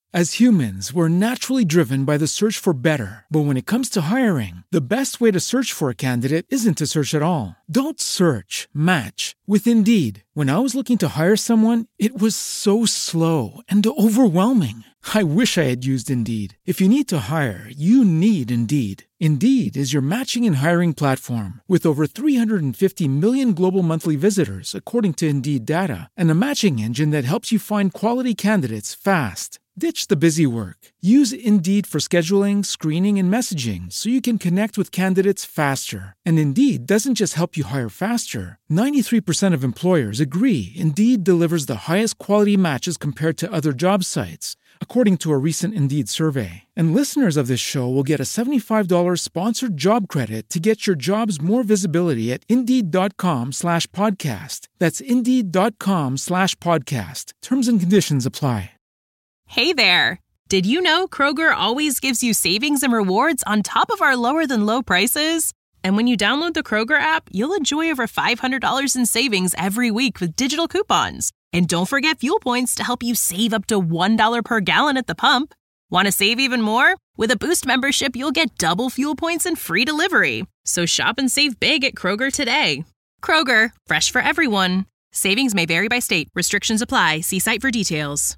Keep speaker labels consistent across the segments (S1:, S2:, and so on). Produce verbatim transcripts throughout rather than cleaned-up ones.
S1: As humans, we're naturally driven by the search for better. But when it comes to hiring, the best way to search for a candidate isn't to search at all. Don't search, match with Indeed. When I was looking to hire someone, it was so slow and overwhelming. I wish I had used Indeed. If you need to hire, you need Indeed. Indeed is your matching and hiring platform with over three hundred fifty million global monthly visitors, according to Indeed data, and a matching engine that helps you find quality candidates fast. Ditch the busy work. Use Indeed for scheduling, screening, and messaging so you can connect with candidates faster. And Indeed doesn't just help you hire faster. ninety-three percent of employers agree Indeed delivers the highest quality matches compared to other job sites, according to a recent Indeed survey. And listeners of this show will get a seventy-five dollars sponsored job credit to get your jobs more visibility at Indeed.com slash podcast. That's Indeed.com slash podcast. Terms and conditions apply.
S2: Hey there! Did you know Kroger always gives you savings and rewards on top of our lower-than-low prices? And when you download the Kroger app, you'll enjoy over five hundred dollars in savings every week with digital coupons. And don't forget fuel points to help you save up to one dollar per gallon at the pump. Want to save even more? With a Boost membership, you'll get double fuel points and free delivery. So shop and save big at Kroger today. Kroger, fresh for everyone. Savings may vary by state. Restrictions apply. See site for details.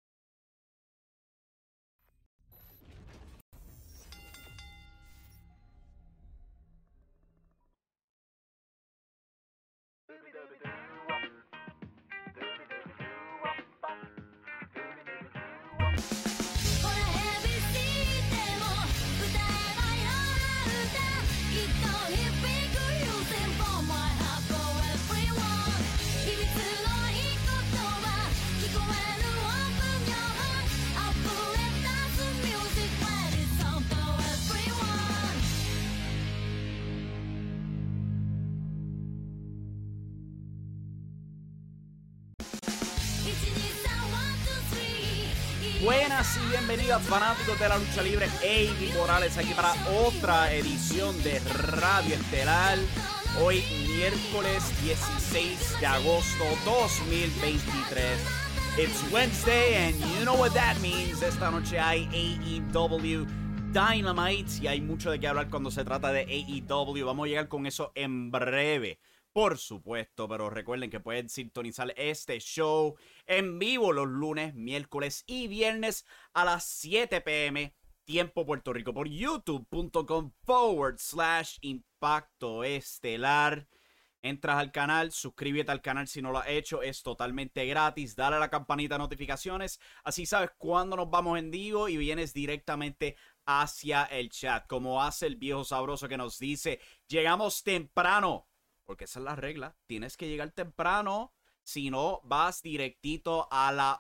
S3: Buenas y bienvenidos fanáticos de la lucha libre. Eddie Morales aquí para otra edición de Radio Estelar. Hoy miércoles dieciséis de agosto dos mil veintitrés. It's Wednesday and you know what that means. Esta noche hay A E W Dynamite y hay mucho de qué hablar cuando se trata de A E W. Vamos a llegar con eso en breve, por supuesto, pero recuerden que pueden sintonizar este show en vivo los lunes, miércoles y viernes a las siete p m tiempo Puerto Rico por youtube.com forward slash impacto estelar. Entras al canal, suscríbete al canal si no lo has hecho, es totalmente gratis. Dale a la campanita de notificaciones, así sabes cuándo nos vamos en vivo y vienes directamente hacia el chat, como hace el viejo sabroso que nos dice, llegamos temprano. Porque esa es la regla. Tienes que llegar temprano. Si no, vas directito a la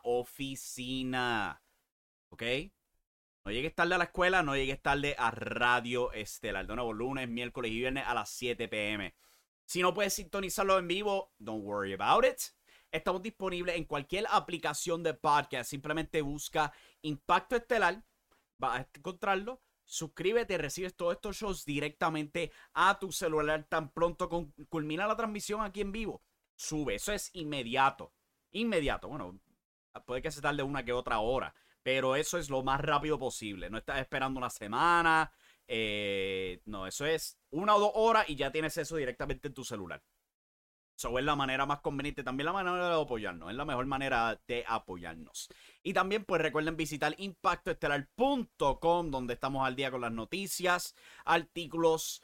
S3: oficina. ¿Ok? No llegues tarde a la escuela. No llegues tarde a Radio Estelar. De nuevo, lunes, miércoles y viernes a las siete p m Si no puedes sintonizarlo en vivo, don't worry about it. Estamos disponibles en cualquier aplicación de podcast. Simplemente busca Impacto Estelar. Vas a encontrarlo. Suscríbete y recibes todos estos shows directamente a tu celular tan pronto con, culmina la transmisión aquí en vivo. Sube, eso es inmediato. Inmediato, bueno, puede que se tarde una que otra hora, pero eso es lo más rápido posible. No estás esperando una semana, eh, no, eso es una o dos horas y ya tienes eso directamente en tu celular. Eso es la manera más conveniente, también la manera de apoyarnos, es la mejor manera de apoyarnos. Y también pues recuerden visitar impacto estelar punto com, donde estamos al día con las noticias, artículos,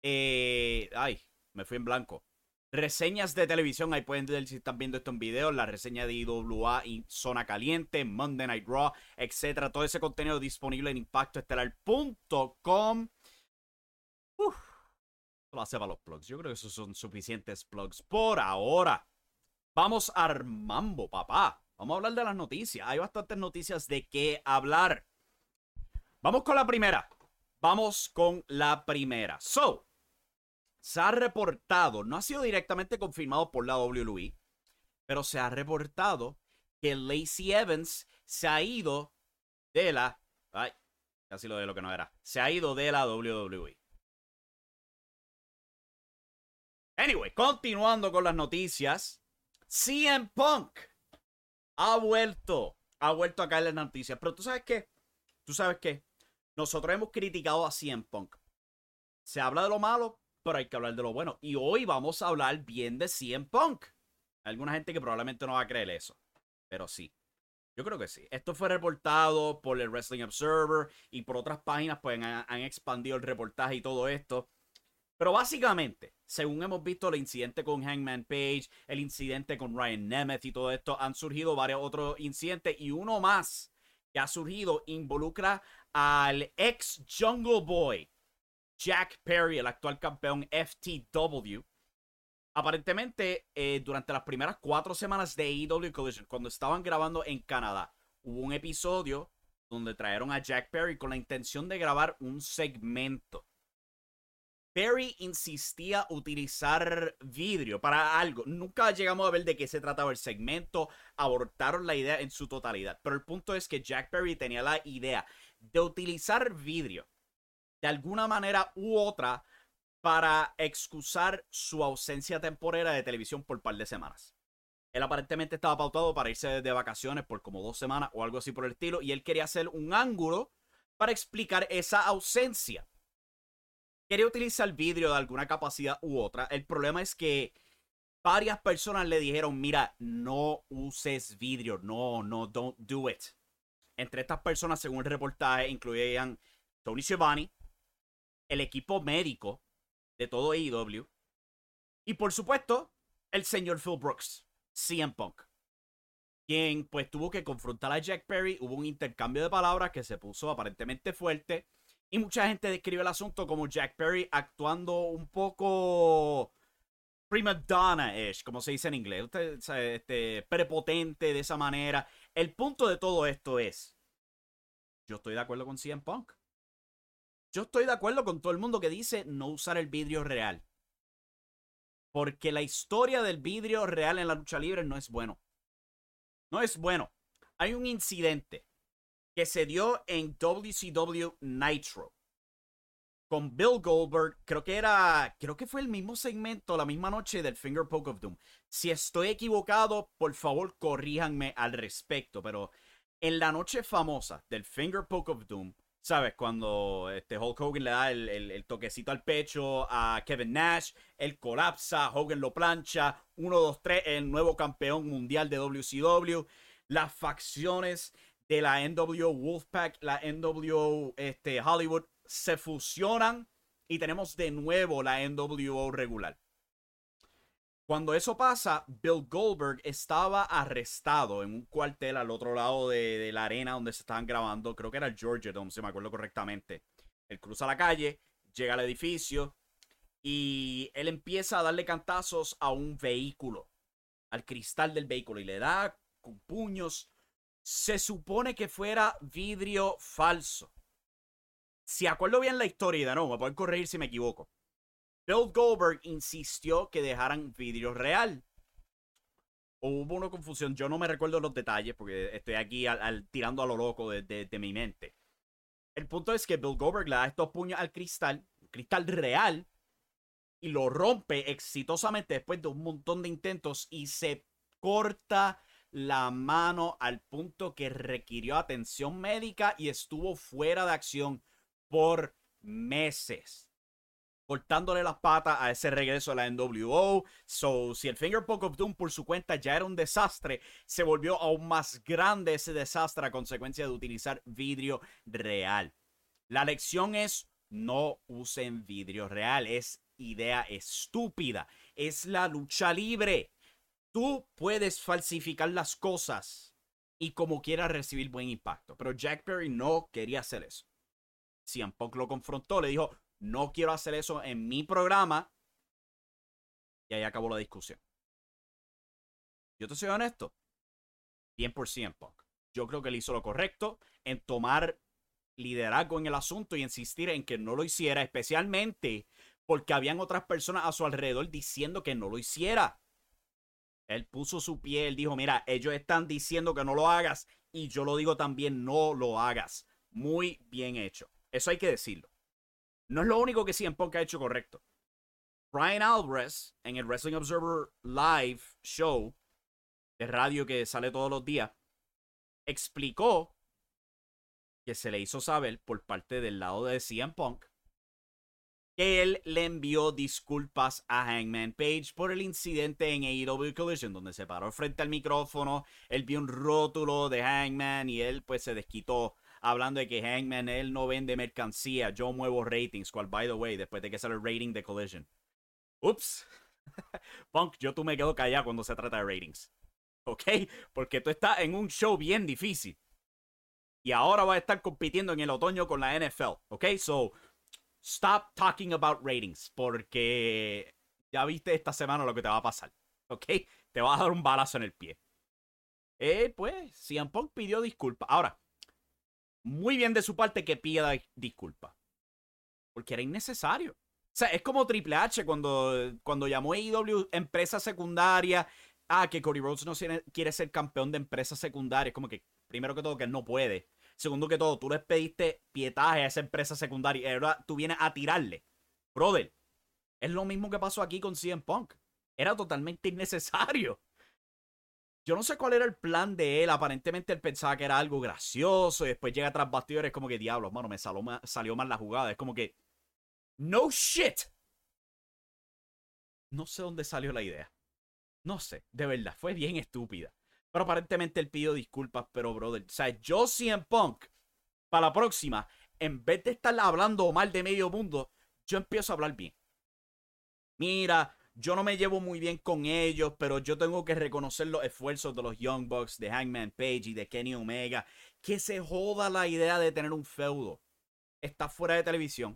S3: eh, ay, me fui en blanco, reseñas de televisión, ahí pueden ver si están viendo esto en video, la reseña de I W A y Zona Caliente, Monday Night Raw, etcétera. Todo ese contenido disponible en impacto estelar punto com. Uf. Lo hace para los plugs. Yo creo que esos son suficientes plugs por ahora. Vamos al mambo, papá. Vamos a hablar de las noticias. Hay bastantes noticias de qué hablar. Vamos con la primera. Vamos con la primera. So, se ha reportado, no ha sido directamente confirmado por la W W E, pero se ha reportado que Lacey Evans se ha ido de la... Ay, casi lo de lo que no era. Se ha ido de la W W E. Anyway, continuando con las noticias, C M Punk ha vuelto ha vuelto a caer en las noticias. Pero tú sabes qué, tú sabes qué, nosotros hemos criticado a C M Punk. Se habla de lo malo, pero hay que hablar de lo bueno. Y hoy vamos a hablar bien de C M Punk. Hay alguna gente que probablemente no va a creer eso, pero sí. Yo creo que sí. Esto fue reportado por el Wrestling Observer y por otras páginas, pues han, han expandido el reportaje y todo esto. Pero básicamente, según hemos visto el incidente con Hangman Page, el incidente con Ryan Nemeth y todo esto, han surgido varios otros incidentes y uno más que ha surgido involucra al ex Jungle Boy, Jack Perry, el actual campeón F T W. Aparentemente, eh, durante las primeras cuatro semanas de A E W Collision, cuando estaban grabando en Canadá, hubo un episodio donde trajeron a Jack Perry con la intención de grabar un segmento. Perry insistía utilizar vidrio para algo. Nunca llegamos a ver de qué se trataba el segmento. Abortaron la idea en su totalidad. Pero el punto es que Jack Perry tenía la idea de utilizar vidrio de alguna manera u otra para excusar su ausencia temporera de televisión por un par de semanas. Él aparentemente estaba pautado para irse de vacaciones por como dos semanas o algo así por el estilo, y él quería hacer un ángulo para explicar esa ausencia. Quería utilizar vidrio de alguna capacidad u otra. El problema es que varias personas le dijeron, mira, no uses vidrio, no, no, don't do it. Entre estas personas, según el reportaje, incluían Tony Schiavone, el equipo médico de todo A E W, y por supuesto, el señor Phil Brooks, C M Punk, quien pues tuvo que confrontar a Jack Perry. Hubo un intercambio de palabras que se puso aparentemente fuerte, y mucha gente describe el asunto como Jack Perry actuando un poco prima donna-ish, como se dice en inglés, Usted, este, prepotente de esa manera. El punto de todo esto es, yo estoy de acuerdo con C M Punk. Yo estoy de acuerdo con todo el mundo que dice no usar el vidrio real. Porque la historia del vidrio real en la lucha libre no es bueno. No es bueno. Hay un incidente que se dio en W C W Nitro con Bill Goldberg. Creo que era, creo que fue el mismo segmento, la misma noche del Finger Poke of Doom. Si estoy equivocado, por favor corríjanme al respecto. Pero en la noche famosa del Finger Poke of Doom, ¿sabes? Cuando este Hulk Hogan le da el, el, el toquecito al pecho a Kevin Nash, él colapsa, Hogan lo plancha, uno, dos, tres, el nuevo campeón mundial de W C W. Las facciones de la N W O Wolfpack, la N W O este, Hollywood se fusionan y tenemos de nuevo la N W O regular. Cuando eso pasa, Bill Goldberg estaba arrestado en un cuartel al otro lado de, de la arena donde se estaban grabando. Creo que era el Georgia Dome, si me acuerdo correctamente. Él cruza la calle, llega al edificio y él empieza a darle cantazos a un vehículo, al cristal del vehículo, y le da con puños. Se supone que fuera vidrio falso. Si acuerdo bien la historia, y de nuevo, me pueden corregir si me equivoco. Bill Goldberg insistió que dejaran vidrio real. Hubo una confusión. Yo no me recuerdo los detalles porque estoy aquí al, al, tirando a lo loco de, de, de mi mente. El punto es que Bill Goldberg le da estos puños al cristal, cristal real, y lo rompe exitosamente después de un montón de intentos y se corta la mano al punto que requirió atención médica y estuvo fuera de acción por meses, cortándole las patas a ese regreso a la N W O. So, si el Finger Poke of Doom por su cuenta ya era un desastre, se volvió aún más grande ese desastre a consecuencia de utilizar vidrio real. La lección es, no usen vidrio real. Es idea estúpida. Es la lucha libre. Tú puedes falsificar las cosas y como quieras recibir buen impacto. Pero Jack Perry no quería hacer eso. C M Punk lo confrontó, le dijo, no quiero hacer eso en mi programa. Y ahí acabó la discusión. Yo te soy honesto. Bien por C M Punk. Yo creo que él hizo lo correcto en tomar liderazgo en el asunto y insistir en que no lo hiciera, especialmente porque habían otras personas a su alrededor diciendo que no lo hiciera. Él puso su pie, él dijo, mira, ellos están diciendo que no lo hagas y yo lo digo también, no lo hagas. Muy bien hecho. Eso hay que decirlo. No es lo único que C M Punk ha hecho correcto. Bryan Alvarez, en el Wrestling Observer Live Show de radio que sale todos los días, explicó que se le hizo saber por parte del lado de C M Punk que él le envió disculpas a Hangman Page por el incidente en A E W Collision, donde se paró frente al micrófono, él vio un rótulo de Hangman y él pues se desquitó hablando de que Hangman, él no vende mercancía, yo muevo ratings, cual by the way, después de que sale el rating de Collision. Ups. Punk, yo tú me quedo callado cuando se trata de ratings. ¿Ok? Porque tú estás en un show bien difícil. Y ahora vas a estar compitiendo en el otoño con la N F L. ¿Ok? So, stop talking about ratings. Porque ya viste esta semana lo que te va a pasar. ¿Ok? Te vas a dar un balazo en el pie. Eh, pues, C M Punk pidió disculpas. Ahora, muy bien de su parte que pida disculpas. Porque era innecesario. O sea, es como Triple H cuando, cuando llamó a A E W empresa secundaria. Ah, que Cody Rhodes no quiere ser campeón de empresa secundaria. Es como que, primero que todo, que él no puede. Segundo que todo, tú les pediste pietaje a esa empresa secundaria y ahora tú vienes a tirarle. Brother, es lo mismo que pasó aquí con C M Punk. Era totalmente innecesario. Yo no sé cuál era el plan de él. Aparentemente él pensaba que era algo gracioso y después llega tras bastidores como que, diablos, mano, me salió mal, salió mal la jugada. Es como que, no shit. No sé dónde salió la idea. No sé, de verdad, fue bien estúpida. Pero aparentemente él pidió disculpas, pero brother, o sea, yo C M Punk, para la próxima, en vez de estar hablando mal de medio mundo, yo empiezo a hablar bien. Mira, yo no me llevo muy bien con ellos, pero yo tengo que reconocer los esfuerzos de los Young Bucks, de Hangman Page y de Kenny Omega. Que se joda la idea de tener un feudo. Está fuera de televisión.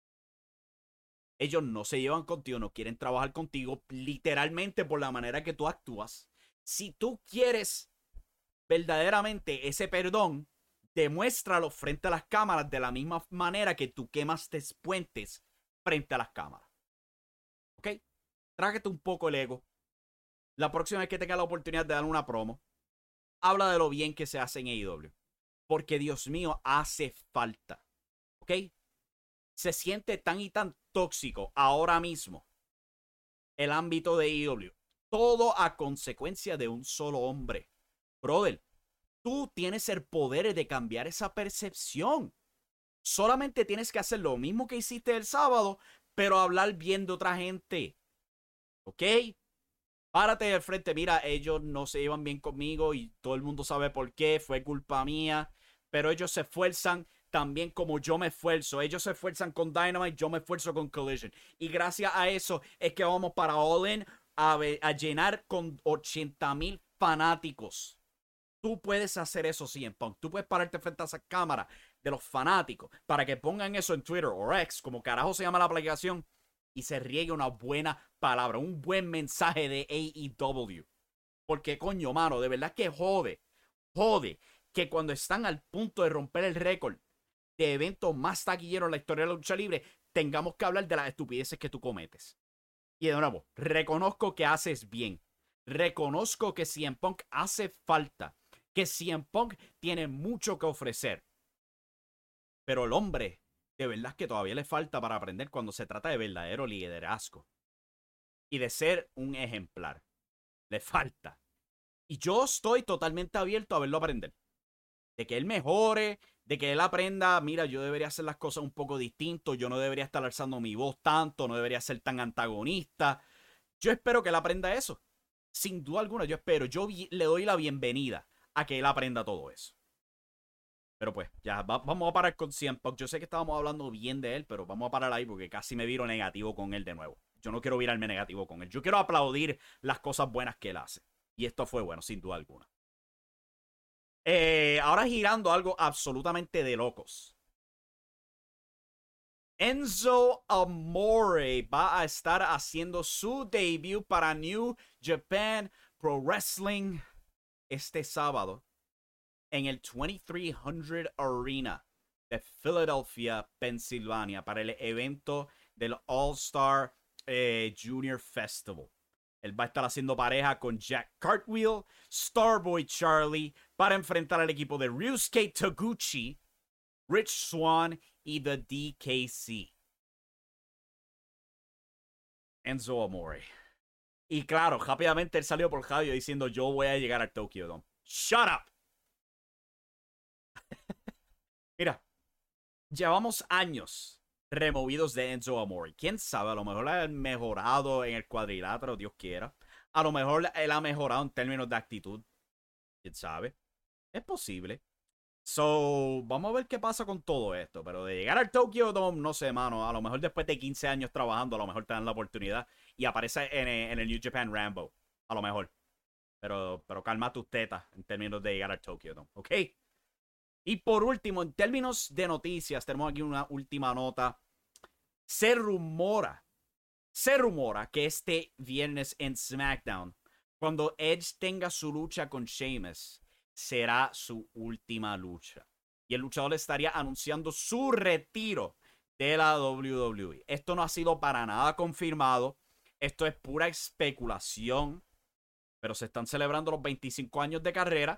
S3: Ellos no se llevan contigo, no quieren trabajar contigo, literalmente por la manera que tú actúas. Si tú quieres verdaderamente ese perdón, demuéstralo frente a las cámaras de la misma manera que tú quemas puentes frente a las cámaras. ¿Ok? Trágate un poco el ego. La próxima vez que tengas la oportunidad de dar una promo, habla de lo bien que se hace en A E W. Porque, Dios mío, hace falta. ¿Ok? Se siente tan y tan tóxico ahora mismo el ámbito de A E W. Todo a consecuencia de un solo hombre. Brother, tú tienes el poder de cambiar esa percepción. Solamente tienes que hacer lo mismo que hiciste el sábado, pero hablar bien de otra gente. ¿Ok? Párate del frente. Mira, ellos no se llevan bien conmigo y todo el mundo sabe por qué. Fue culpa mía. Pero ellos se esfuerzan también como yo me esfuerzo. Ellos se esfuerzan con Dynamite, yo me esfuerzo con Collision. Y gracias a eso es que vamos para All In a, a llenar con ochenta mil fanáticos. Tú puedes hacer eso, C M Punk. Tú puedes pararte frente a esa cámara de los fanáticos para que pongan eso en Twitter o X, como carajo se llama la aplicación, y se riegue una buena palabra, un buen mensaje de A E W. Porque, coño, mano, de verdad que jode, jode que cuando están al punto de romper el récord de evento más taquillero en la historia de la lucha libre, tengamos que hablar de las estupideces que tú cometes. Y de nuevo, reconozco que haces bien. Reconozco que C M Punk hace falta. Que C M Punk tiene mucho que ofrecer. Pero el hombre, de verdad es que todavía le falta para aprender cuando se trata de verdadero liderazgo. Y de ser un ejemplar. Le falta. Y yo estoy totalmente abierto a verlo aprender. De que él mejore, de que él aprenda, mira, yo debería hacer las cosas un poco distinto, yo no debería estar alzando mi voz tanto, no debería ser tan antagonista. Yo espero que él aprenda eso. Sin duda alguna, yo espero, yo le doy la bienvenida a que él aprenda todo eso. Pero pues, ya, va, vamos a parar con C M Punk. Yo sé que estábamos hablando bien de él, pero vamos a parar ahí porque casi me viro negativo con él de nuevo. Yo no quiero virarme negativo con él. Yo quiero aplaudir las cosas buenas que él hace. Y esto fue bueno, sin duda alguna. Eh, ahora girando algo absolutamente de locos. Enzo Amore va a estar haciendo su debut para New Japan Pro Wrestling este sábado en el twenty-three hundred Arena de Philadelphia, Pensilvania, para el evento del All-Star eh, Junior Festival. Él va a estar haciendo pareja con Jack Cartwheel, Starboy Charlie, para enfrentar al equipo de Ryusuke Taguchi, Rich Swann y The D K C. Enzo Amore. Y claro, rápidamente él salió por radio diciendo: yo voy a llegar al Tokyo Dome. Shut up. Mira, llevamos años removidos de Enzo Amore. ¿Quién sabe? A lo mejor ha mejorado en el cuadrilátero, Dios quiera. A lo mejor él ha mejorado en términos de actitud. ¿Quién sabe? Es posible. So, vamos a ver qué pasa con todo esto. Pero de llegar al Tokyo Dome, no sé, mano. A lo mejor después de quince años trabajando, a lo mejor te dan la oportunidad y aparece en, en el New Japan Rambo. A lo mejor. Pero, pero calma tus tetas en términos de llegar al Tokyo Dome, ¿ok? Y por último, en términos de noticias, tenemos aquí una última nota. Se rumora, se rumora que este viernes en SmackDown, cuando Edge tenga su lucha con Sheamus, será su última lucha. Y el luchador estaría anunciando su retiro de la W W E. Esto no ha sido para nada confirmado. Esto es pura especulación. Pero se están celebrando los veinticinco años de carrera.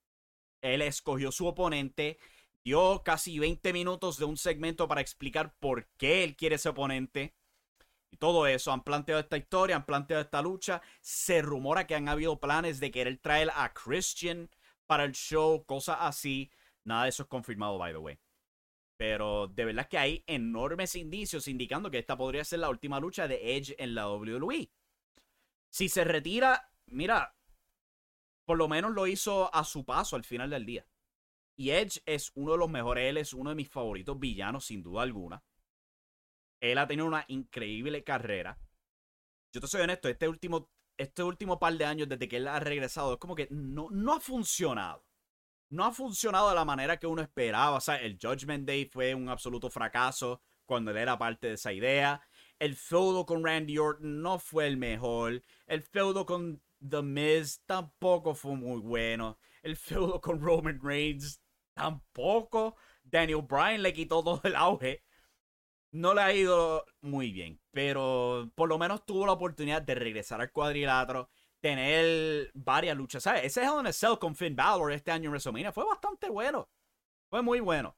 S3: Él escogió su oponente. Dio casi veinte minutos de un segmento para explicar por qué él quiere ese oponente. Y todo eso. Han planteado esta historia, han planteado esta lucha. Se rumora que han habido planes de querer traer a Christian para el show, cosas así. Nada de eso es confirmado, by the way. Pero de verdad que hay enormes indicios indicando que esta podría ser la última lucha de Edge en la W W E. Si se retira, mira, por lo menos lo hizo a su paso al final del día. Y Edge es uno de los mejores, él es uno de mis favoritos villanos, sin duda alguna. Él ha tenido una increíble carrera. Yo te soy honesto, este último, este último par de años desde que él ha regresado, es como que no, no ha funcionado. No ha funcionado de la manera que uno esperaba. O sea, el Judgment Day fue un absoluto fracaso cuando él era parte de esa idea. El feudo con Randy Orton no fue el mejor. El feudo con The Miz tampoco fue muy bueno. El feudo con Roman Reigns tampoco. Daniel Bryan le quitó todo el auge. No le ha ido muy bien, pero por lo menos tuvo la oportunidad de regresar al cuadrilátero, tener varias luchas. ¿Sabes? Ese Hell in a Cell con Finn Balor este año en WrestleMania fue bastante bueno. Fue muy bueno.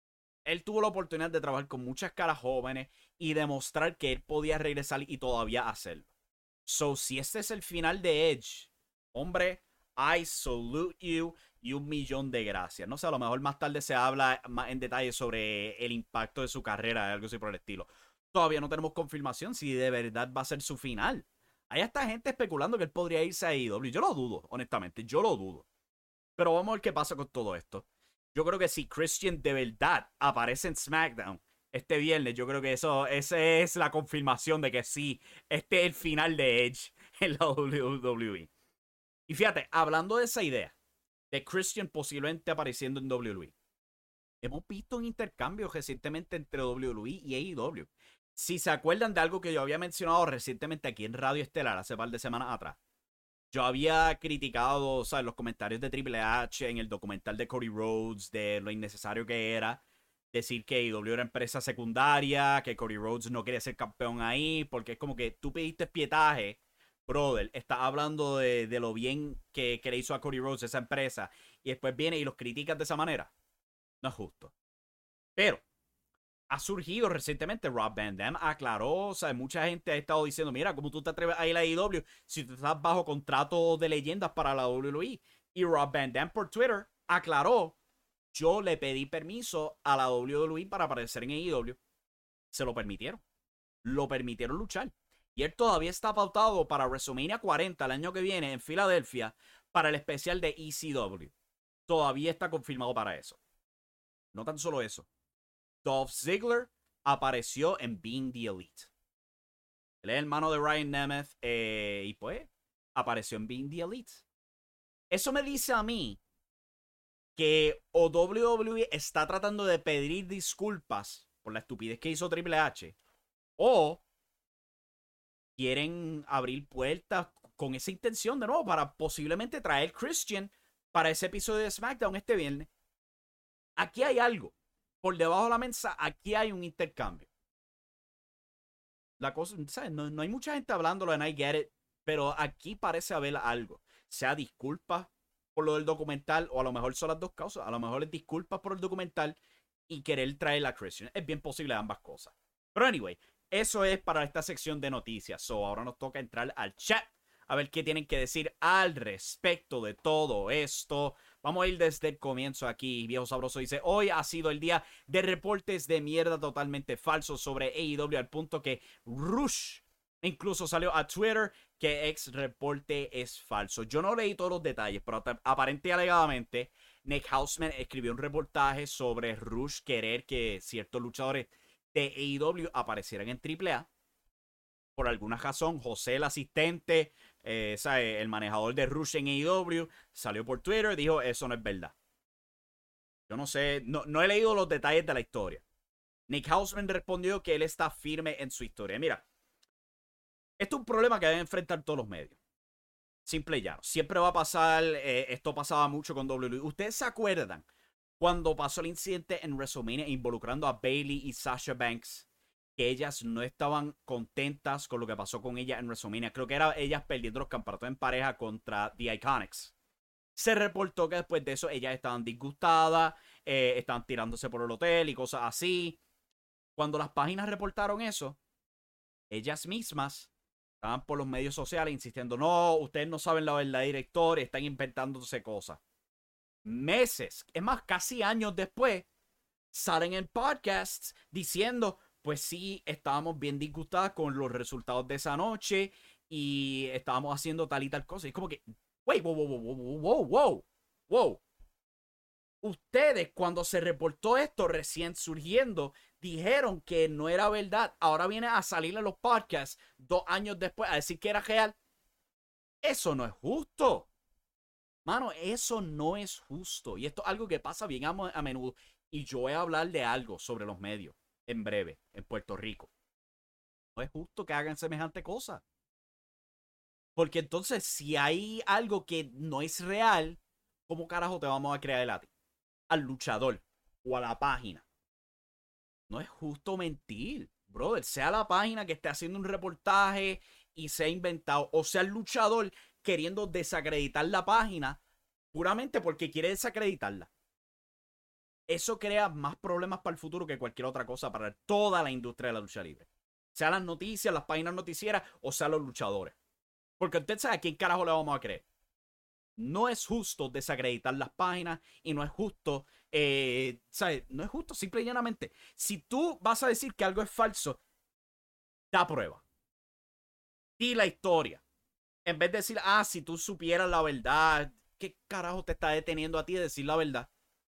S3: Él tuvo la oportunidad de trabajar con muchas caras jóvenes y demostrar que él podía regresar y todavía hacerlo. So, si este es el final de Edge, hombre, I salute you y un millón de gracias. No sé, a lo mejor más tarde se habla más en detalle sobre el impacto de su carrera, algo así por el estilo. Todavía no tenemos confirmación si de verdad va a ser su final. Hay hasta gente especulando que él podría irse a A E W. Yo lo dudo, honestamente, yo lo dudo. Pero vamos a ver qué pasa con todo esto. Yo creo que si Christian de verdad aparece en SmackDown este viernes, yo creo que eso, esa es la confirmación de que sí, este es el final de Edge en la W W E. Y fíjate, hablando de esa idea, de Christian posiblemente apareciendo en W W E, hemos visto un intercambio recientemente entre W W E y A E W. Si se acuerdan de algo que yo había mencionado recientemente aquí en Radio Estelar hace un par de semanas atrás, yo había criticado, o sea, los comentarios de Triple H en el documental de Cody Rhodes, de lo innecesario que era decir que A E W era empresa secundaria, que Cody Rhodes no quería ser campeón ahí, porque es como que tú pediste pietaje, brother, estás hablando de, de lo bien que, que le hizo a Cody Rhodes esa empresa, y después viene y los criticas de esa manera. No es justo. Pero ha surgido recientemente, Rob Van Dam aclaró, o sea, mucha gente ha estado diciendo, mira, ¿cómo tú te atreves a ir a A E W si tú estás bajo contrato de leyendas para la W W E? Y Rob Van Dam por Twitter aclaró, yo le pedí permiso a la W W E para aparecer en A E W. Se lo permitieron. Lo permitieron luchar. Y él todavía está pautado para WrestleMania cuarenta el año que viene en Filadelfia para el especial de E C W. Todavía está confirmado para eso. No tan solo eso. Dolph Ziggler apareció en Being the Elite. Él es hermano de Ryan Nemeth eh, y pues apareció en Being the Elite. Eso me dice a mí que o W W E está tratando de pedir disculpas por la estupidez que hizo Triple H o quieren abrir puertas con esa intención de nuevo para posiblemente traer Christian para ese episodio de SmackDown este viernes. Aquí hay algo. Por debajo de la mesa, aquí hay un intercambio. La cosa, ¿sabes? No, no hay mucha gente hablándolo en I Get It, pero aquí parece haber algo. Sea disculpas por lo del documental, o a lo mejor son las dos causas. A lo mejor es disculpas por el documental y querer traer a Christian. Es bien posible ambas cosas. Pero anyway, eso es para esta sección de noticias. So, ahora nos toca entrar al chat a ver qué tienen que decir al respecto de todo esto. Vamos a ir desde el comienzo aquí. Viejo Sabroso dice, hoy ha sido el día de reportes de mierda totalmente falsos sobre A E W al punto que Rush incluso salió a Twitter que ex reporte es falso. Yo no leí todos los detalles, pero aparentemente y alegadamente Nick Hausman escribió un reportaje sobre Rush querer que ciertos luchadores de A E W aparecieran en triple A. Por alguna razón, José, el asistente, eh, ¿sabe? El manejador de Rush en A E W, salió por Twitter y dijo, eso no es verdad. Yo no sé, no, no he leído los detalles de la historia. Nick Hausman respondió que él está firme en su historia. Mira, esto es un problema que deben enfrentar todos los medios. Simple y llano. Siempre va a pasar, eh, esto pasaba mucho con W W E. ¿Ustedes se acuerdan cuando pasó el incidente en WrestleMania involucrando a Bayley y Sasha Banks? Que ellas no estaban contentas con lo que pasó con ella en WrestleMania. Creo que era ellas perdiendo los campeonatos en pareja contra The Iconics. Se reportó que después de eso ellas estaban disgustadas, eh, estaban tirándose por el hotel y cosas así. Cuando las páginas reportaron eso, ellas mismas estaban por los medios sociales insistiendo, no, ustedes no saben la verdadera historia, están inventándose cosas. Meses, es más, casi años después, salen en podcasts diciendo, pues sí, estábamos bien disgustadas con los resultados de esa noche y estábamos haciendo tal y tal cosa. Y es como que, wait, wow, wow, wow, wow, wow, wow, wow. Ustedes, cuando se reportó esto recién surgiendo, dijeron que no era verdad. Ahora viene a salir en los podcasts dos años después a decir que era real. Eso no es justo. Mano, eso no es justo. Y esto es algo que pasa bien a, a menudo. Y yo voy a hablar de algo sobre los medios en breve, en Puerto Rico. No es justo que hagan semejante cosa. Porque entonces, si hay algo que no es real, ¿cómo carajo te vamos a crear el a ti? Al luchador o a la página. No es justo mentir, brother. Sea la página que esté haciendo un reportaje y sea inventado, o sea el luchador queriendo desacreditar la página puramente porque quiere desacreditarla. Eso crea más problemas para el futuro que cualquier otra cosa para toda la industria de la lucha libre. Sea las noticias, las páginas noticieras o sea los luchadores. Porque usted sabe a quién carajo le vamos a creer. No es justo desacreditar las páginas y no es justo, eh, ¿sabes? No es justo, simple y llanamente. Si tú vas a decir que algo es falso, da prueba. Di la historia. En vez de decir, ah, si tú supieras la verdad, ¿qué carajo te está deteniendo a ti de decir la verdad?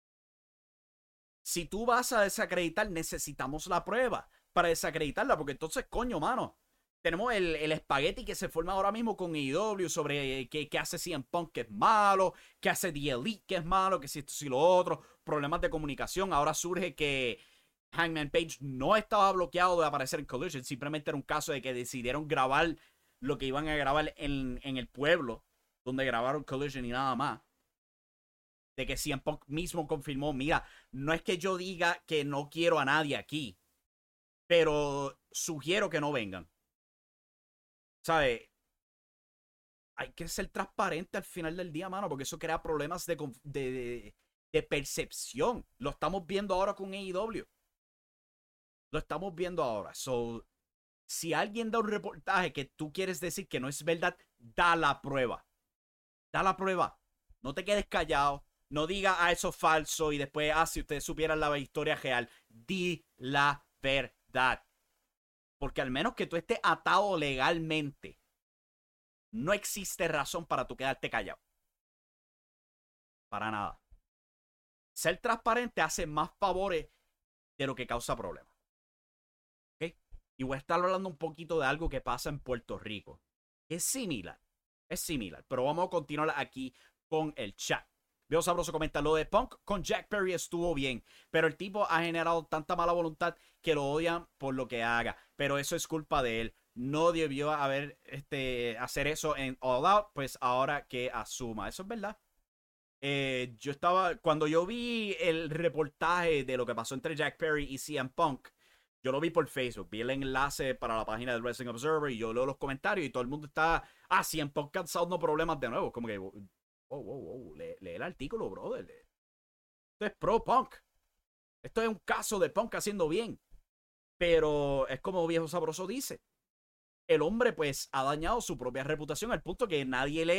S3: Si tú vas a desacreditar, necesitamos la prueba para desacreditarla, porque entonces, coño, mano, tenemos el, el espagueti que se forma ahora mismo con A E W sobre qué, qué hace C M Punk que es malo, qué hace The Elite que es malo, que si esto, si lo otro, problemas de comunicación. Ahora surge que Hangman Page no estaba bloqueado de aparecer en Collision, simplemente era un caso de que decidieron grabar lo que iban a grabar en, en el pueblo donde grabaron Collision y nada más. De que C M Punk mismo confirmó, mira, no es que yo diga que no quiero a nadie aquí, pero sugiero que no vengan. ¿Sabes? Hay que ser transparente al final del día, mano, porque eso crea problemas de, de, de, de percepción. Lo estamos viendo ahora con A E W. Lo estamos viendo ahora. So, si alguien da un reportaje que tú quieres decir que no es verdad, da la prueba. Da la prueba. No te quedes callado. No diga, ah, eso es falso y después, ah, si ustedes supieran la historia real. Di la verdad. Porque al menos que tú estés atado legalmente, no existe razón para tú quedarte callado. Para nada. Ser transparente hace más favores de lo que causa problemas. ¿Ok? Y voy a estar hablando un poquito de algo que pasa en Puerto Rico. Es similar. Es similar. Pero vamos a continuar aquí con el chat. Veo Sabroso comenta, lo de Punk con Jack Perry estuvo bien, pero el tipo ha generado tanta mala voluntad que lo odian por lo que haga, pero eso es culpa de él. No debió haber este, hacer eso en All Out, pues ahora que asuma. Eso es verdad. Eh, yo estaba, cuando yo vi el reportaje de lo que pasó entre Jack Perry y C M Punk, yo lo vi por Facebook, vi el enlace para la página del Wrestling Observer y yo leo los comentarios y todo el mundo está, ah, C M Punk causando problemas de nuevo, como que... Oh, wow, wow, lee, lee el artículo, brother. Esto es pro Punk. Esto es un caso de Punk haciendo bien. Pero es como Viejo Sabroso dice. El hombre, pues, ha dañado su propia reputación al punto que nadie lee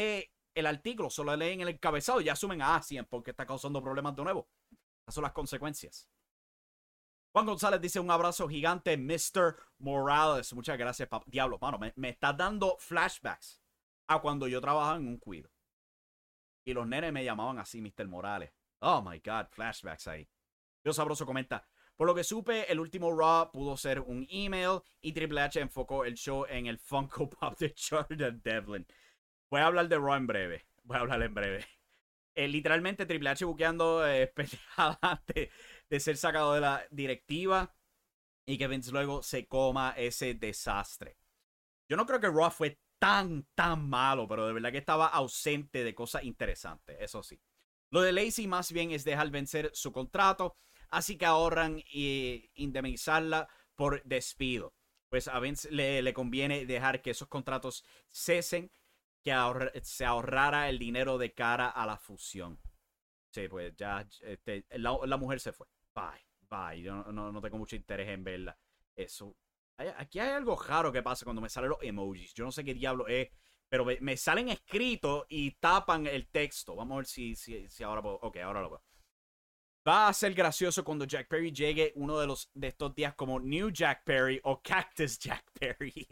S3: el artículo, solo leen el encabezado y ya asumen, ah, sí, porque está causando problemas de nuevo. Esas son las consecuencias. Juan González dice un abrazo gigante, mister Morales. Muchas gracias, papá. Diablo, mano, me, me estás dando flashbacks a cuando yo trabajaba en un cuido. Y los nenes me llamaban así, mister Morales. Oh my God, flashbacks ahí. Dios Sabroso comenta, por lo que supe, el último Raw pudo ser un email y Triple H enfocó el show en el Funko Pop de Jordan Devlin. Voy a hablar de Raw en breve. Voy a hablar en breve. Eh, literalmente Triple H buqueando eh, antes de ser sacado de la directiva y que Vince luego se coma ese desastre. Yo no creo que Raw fue tan, tan malo, pero de verdad que estaba ausente de cosas interesantes, eso sí. Lo de Lacey más bien es dejar vencer su contrato, así que ahorran y indemnizarla por despido. Pues a Vince le, le conviene dejar que esos contratos cesen, que ahorra, se ahorrara el dinero de cara a la fusión. Sí, pues ya este, la, la mujer se fue. Bye, bye. Yo no, no, no tengo mucho interés en verla. Eso. Hay, aquí hay algo raro que pasa cuando me salen los emojis. Yo no sé qué diablo es, pero me, me salen escritos y tapan el texto. Vamos a ver si, si, si ahora puedo. Ok, ahora lo veo. Va a ser gracioso cuando Jack Perry llegue uno de los de estos días como New Jack Perry o Cactus Jack Perry.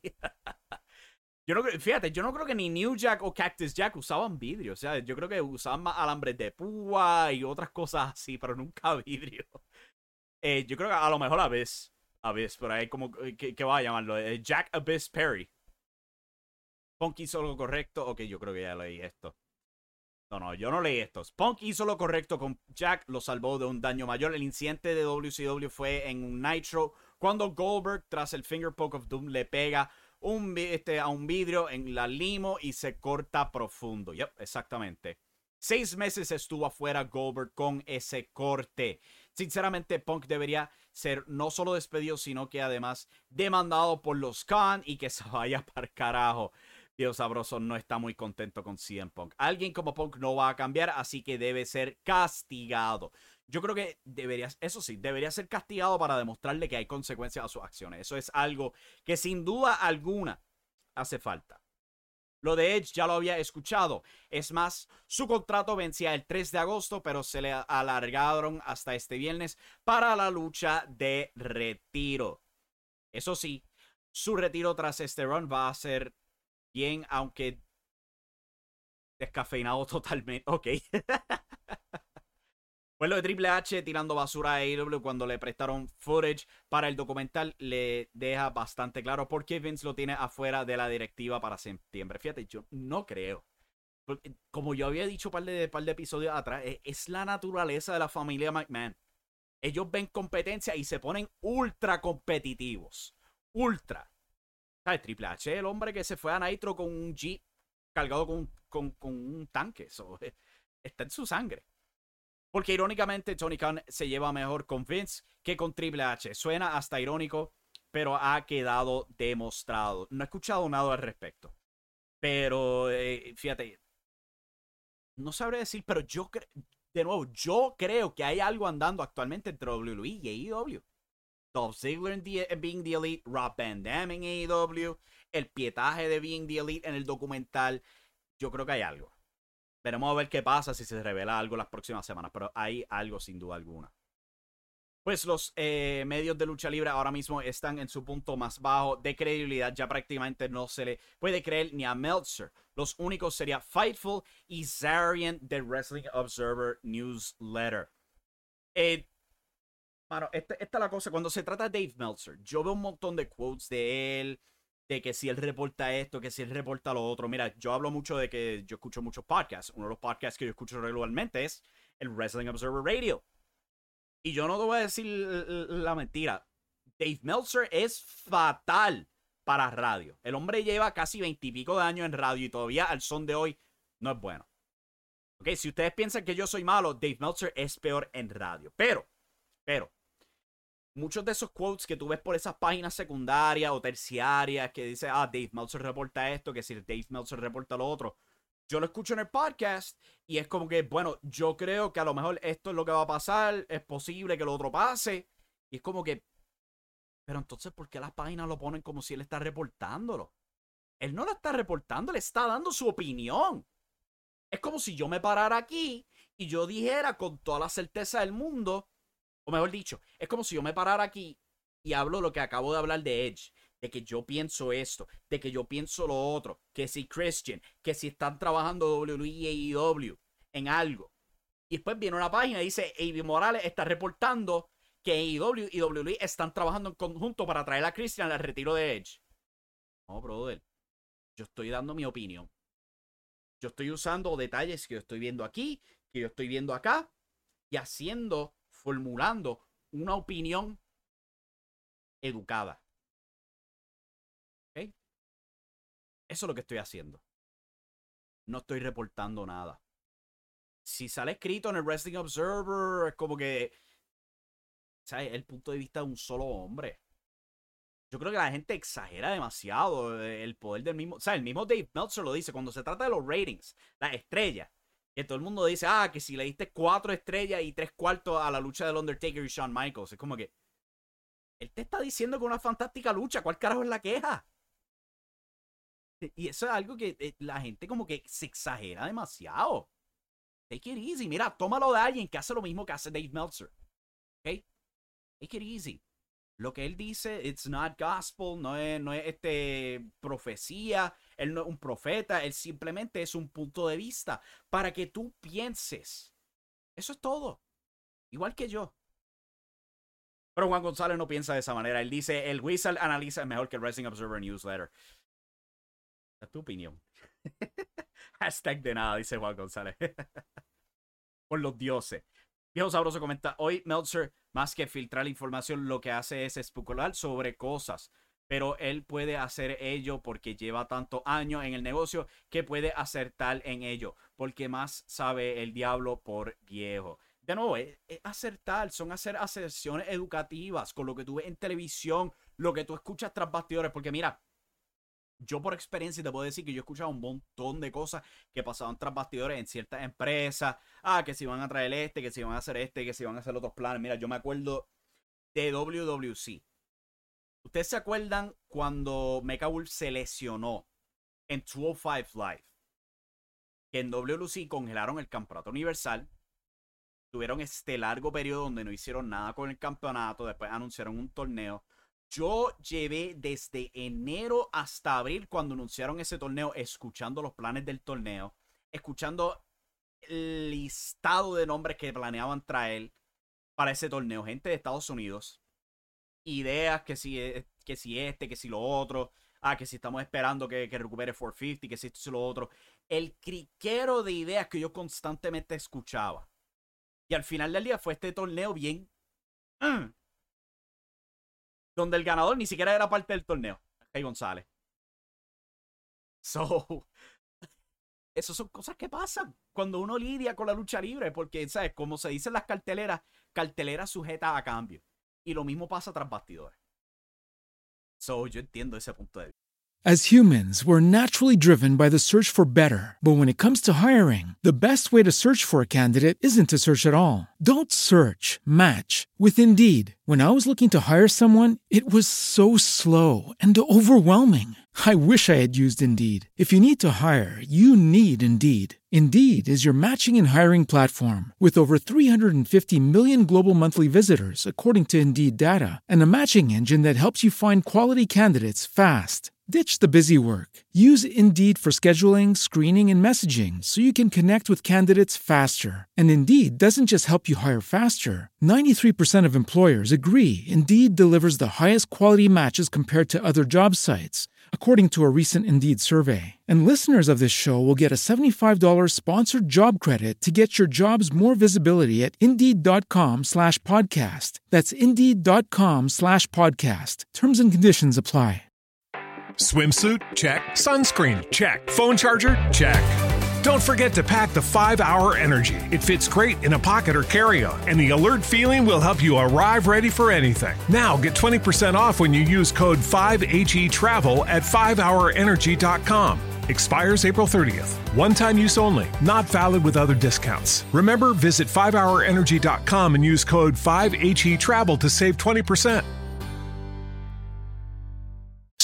S3: Yo no, fíjate, yo no creo que ni New Jack o Cactus Jack usaban vidrio. O sea, yo creo que usaban más alambres de púa y otras cosas así, pero nunca vidrio. Eh, yo creo que a lo mejor Abyss. Abyss, por ahí como, ¿qué, qué va a llamarlo? Eh, Jack Abyss Perry. Punk hizo lo correcto. Ok, yo creo que ya leí esto. No, no, yo no leí esto. Punk hizo lo correcto con Jack, lo salvó de un daño mayor. El incidente de W C W fue en un Nitro, cuando Goldberg, tras el Finger Poke of Doom, le pega un, este, a un vidrio en la limo y se corta profundo. Yep, exactamente. Seis meses estuvo afuera Goldberg con ese corte. Sinceramente, Punk debería ser no solo despedido, sino que además demandado por los Khan y que se vaya para el carajo. Dios Sabroso no está muy contento con C M Punk. Alguien como Punk no va a cambiar, así que debe ser castigado. Yo creo que debería, eso sí, debería ser castigado para demostrarle que hay consecuencias a sus acciones. Eso es algo que sin duda alguna hace falta. Lo de Edge ya lo había escuchado. Es más, su contrato vencía el tres de agosto, pero se le alargaron hasta este viernes para la lucha de retiro. Eso sí, su retiro tras este run va a ser bien, aunque descafeinado totalmente. Ok. Pues lo de Triple H tirando basura a A E W cuando le prestaron footage para el documental le deja bastante claro por qué Vince lo tiene afuera de la directiva para septiembre. Fíjate, yo no creo. Como yo había dicho un par de, par de episodios atrás, es la naturaleza de la familia McMahon. Ellos ven competencia y se ponen ultra competitivos. Ultra. ¿Sabes? Triple H es el hombre que se fue a Nitro con un Jeep cargado con, con, con un tanque. Eso está en su sangre. Porque irónicamente Tony Khan se lleva mejor con Vince que con Triple H. Suena hasta irónico, pero ha quedado demostrado. No he escuchado nada al respecto. Pero, eh, fíjate, no sabré decir, pero yo creo, de nuevo, yo creo que hay algo andando actualmente entre W W E y A E W. Dolph Ziggler en the, Being the Elite, Rob Van Dam en A E W, el pietaje de Being the Elite en el documental. Yo creo que hay algo. Veremos a ver qué pasa si se revela algo las próximas semanas, pero hay algo sin duda alguna. Pues los eh, medios de lucha libre ahora mismo están en su punto más bajo de credibilidad. Ya prácticamente no se le puede creer ni a Meltzer. Los únicos serían Fightful y Zarian de Wrestling Observer Newsletter. Eh, Mano, esta, esta es la cosa. Cuando se trata de Dave Meltzer, yo veo un montón de quotes de él, de que si él reporta esto, que si él reporta lo otro. Mira, yo hablo mucho de que yo escucho muchos podcasts. Uno de los podcasts que yo escucho regularmente es el Wrestling Observer Radio. Y yo no te voy a decir la mentira. Dave Meltzer es fatal para radio. El hombre lleva casi veintipico de años en radio y todavía al son de hoy no es bueno. Ok, si ustedes piensan que yo soy malo, Dave Meltzer es peor en radio. Pero, pero, muchos de esos quotes que tú ves por esas páginas secundarias o terciarias que dice, ah, Dave Meltzer reporta esto, que si Dave Meltzer reporta lo otro, yo lo escucho en el podcast y es como que, bueno, yo creo que a lo mejor esto es lo que va a pasar, es posible que lo otro pase, y es como que, pero entonces, ¿por qué las páginas lo ponen como si él está reportándolo? Él no lo está reportando, le está dando su opinión. Es como si yo me parara aquí y yo dijera con toda la certeza del mundo, o mejor dicho, es como si yo me parara aquí y hablo lo que acabo de hablar de Edge, de que yo pienso esto, de que yo pienso lo otro, que si Christian, que si están trabajando W W E y A E W en algo. Y después viene una página y dice, Avi Morales está reportando que A E W y W W E están trabajando en conjunto para traer a Christian al retiro de Edge. No, brother. Yo estoy dando mi opinión. Yo estoy usando detalles que yo estoy viendo aquí, que yo estoy viendo acá, y haciendo, formulando una opinión educada. ¿Ok? Eso es lo que estoy haciendo. No estoy reportando nada. Si sale escrito en el Wrestling Observer, es como que, ¿sabes? El punto de vista de un solo hombre. Yo creo que la gente exagera demasiado el poder del mismo. O sea, el mismo Dave Meltzer lo dice cuando se trata de los ratings, las estrellas. Que todo el mundo dice, ah, que si le diste cuatro estrellas y tres cuartos a la lucha del Undertaker y Shawn Michaels. Es como que él te está diciendo que es una fantástica lucha. ¿Cuál carajo es la queja? Y eso es algo que eh, la gente como que se exagera demasiado. Take it easy. Mira, tómalo de alguien que hace lo mismo que hace Dave Meltzer. ¿Ok? Take it easy. Lo que él dice, it's not gospel, no es, no es este, profecía, él no es un profeta, él simplemente es un punto de vista para que tú pienses. Eso es todo. Igual que yo. Pero Juan González no piensa de esa manera. Él dice, el Wizard analiza mejor que el Wrestling Observer Newsletter. Es tu opinión. Hashtag de nada, dice Juan González. Por los dioses. Viejo Sabroso comenta, hoy Meltzer, más que filtrar la información, lo que hace es especular sobre cosas. Pero él puede hacer ello porque lleva tantos años en el negocio que puede acertar en ello. Porque más sabe el diablo por viejo. De nuevo, es, es acertar, son hacer aserciones educativas con lo que tú ves en televisión, lo que tú escuchas tras bastidores. Porque mira, yo por experiencia te puedo decir que yo he escuchado un montón de cosas que pasaban tras bastidores en ciertas empresas. Ah, que si van a traer este, que si van a hacer este, que si van a hacer otros planes. Mira, yo me acuerdo de W W C. ¿Ustedes se acuerdan cuando Mecha Wolf se lesionó en doscientos cinco Live? Que en W W C congelaron el campeonato universal. Tuvieron este largo periodo donde no hicieron nada con el campeonato. Después anunciaron un torneo. Yo llevé desde enero hasta abril cuando anunciaron ese torneo, escuchando los planes del torneo, escuchando el listado de nombres que planeaban traer para ese torneo. Gente de Estados Unidos. Ideas que si, que si este, que si lo otro. Ah, que si estamos esperando que, que recupere cuatrocientos cincuenta, que si esto y lo otro. El criquero de ideas que yo constantemente escuchaba. Y al final del día fue este torneo bien... Mm, donde el ganador ni siquiera era parte del torneo. Jay González. So, esas son cosas que pasan cuando uno lidia con la lucha libre. Porque, ¿sabes? Como se dice en las carteleras, cartelera sujeta a cambio. Y lo mismo pasa tras bastidores. So, yo entiendo ese punto de vista.
S1: As humans, we're naturally driven by the search for better. But when it comes to hiring, the best way to search for a candidate isn't to search at all. Don't search, match with Indeed. When I was looking to hire someone, it was so slow and overwhelming. I wish I had used Indeed. If you need to hire, you need Indeed. Indeed is your matching and hiring platform with over three hundred fifty million global monthly visitors, according to Indeed data, and a matching engine that helps you find quality candidates fast. Ditch the busy work. Use Indeed for scheduling, screening, and messaging so you can connect with candidates faster. And Indeed doesn't just help you hire faster. ninety-three percent of employers agree Indeed delivers the highest quality matches compared to other job sites, according to a recent Indeed survey. And listeners of this show will get a seventy-five dollars sponsored job credit to get your jobs more visibility at Indeed.com slash podcast. That's Indeed.com slash podcast. Terms and conditions apply.
S4: Swimsuit? Check. Sunscreen? Check. Phone charger? Check. Don't forget to pack the five hour Energy. It fits great in a pocket or carry-on, and the alert feeling will help you arrive ready for anything. Now get twenty percent off when you use code five H E travel at five hour energy dot com. Expires April thirtieth. One-time use only. Not valid with other discounts. Remember, visit five hour energy dot com and use code five H E travel to save twenty percent.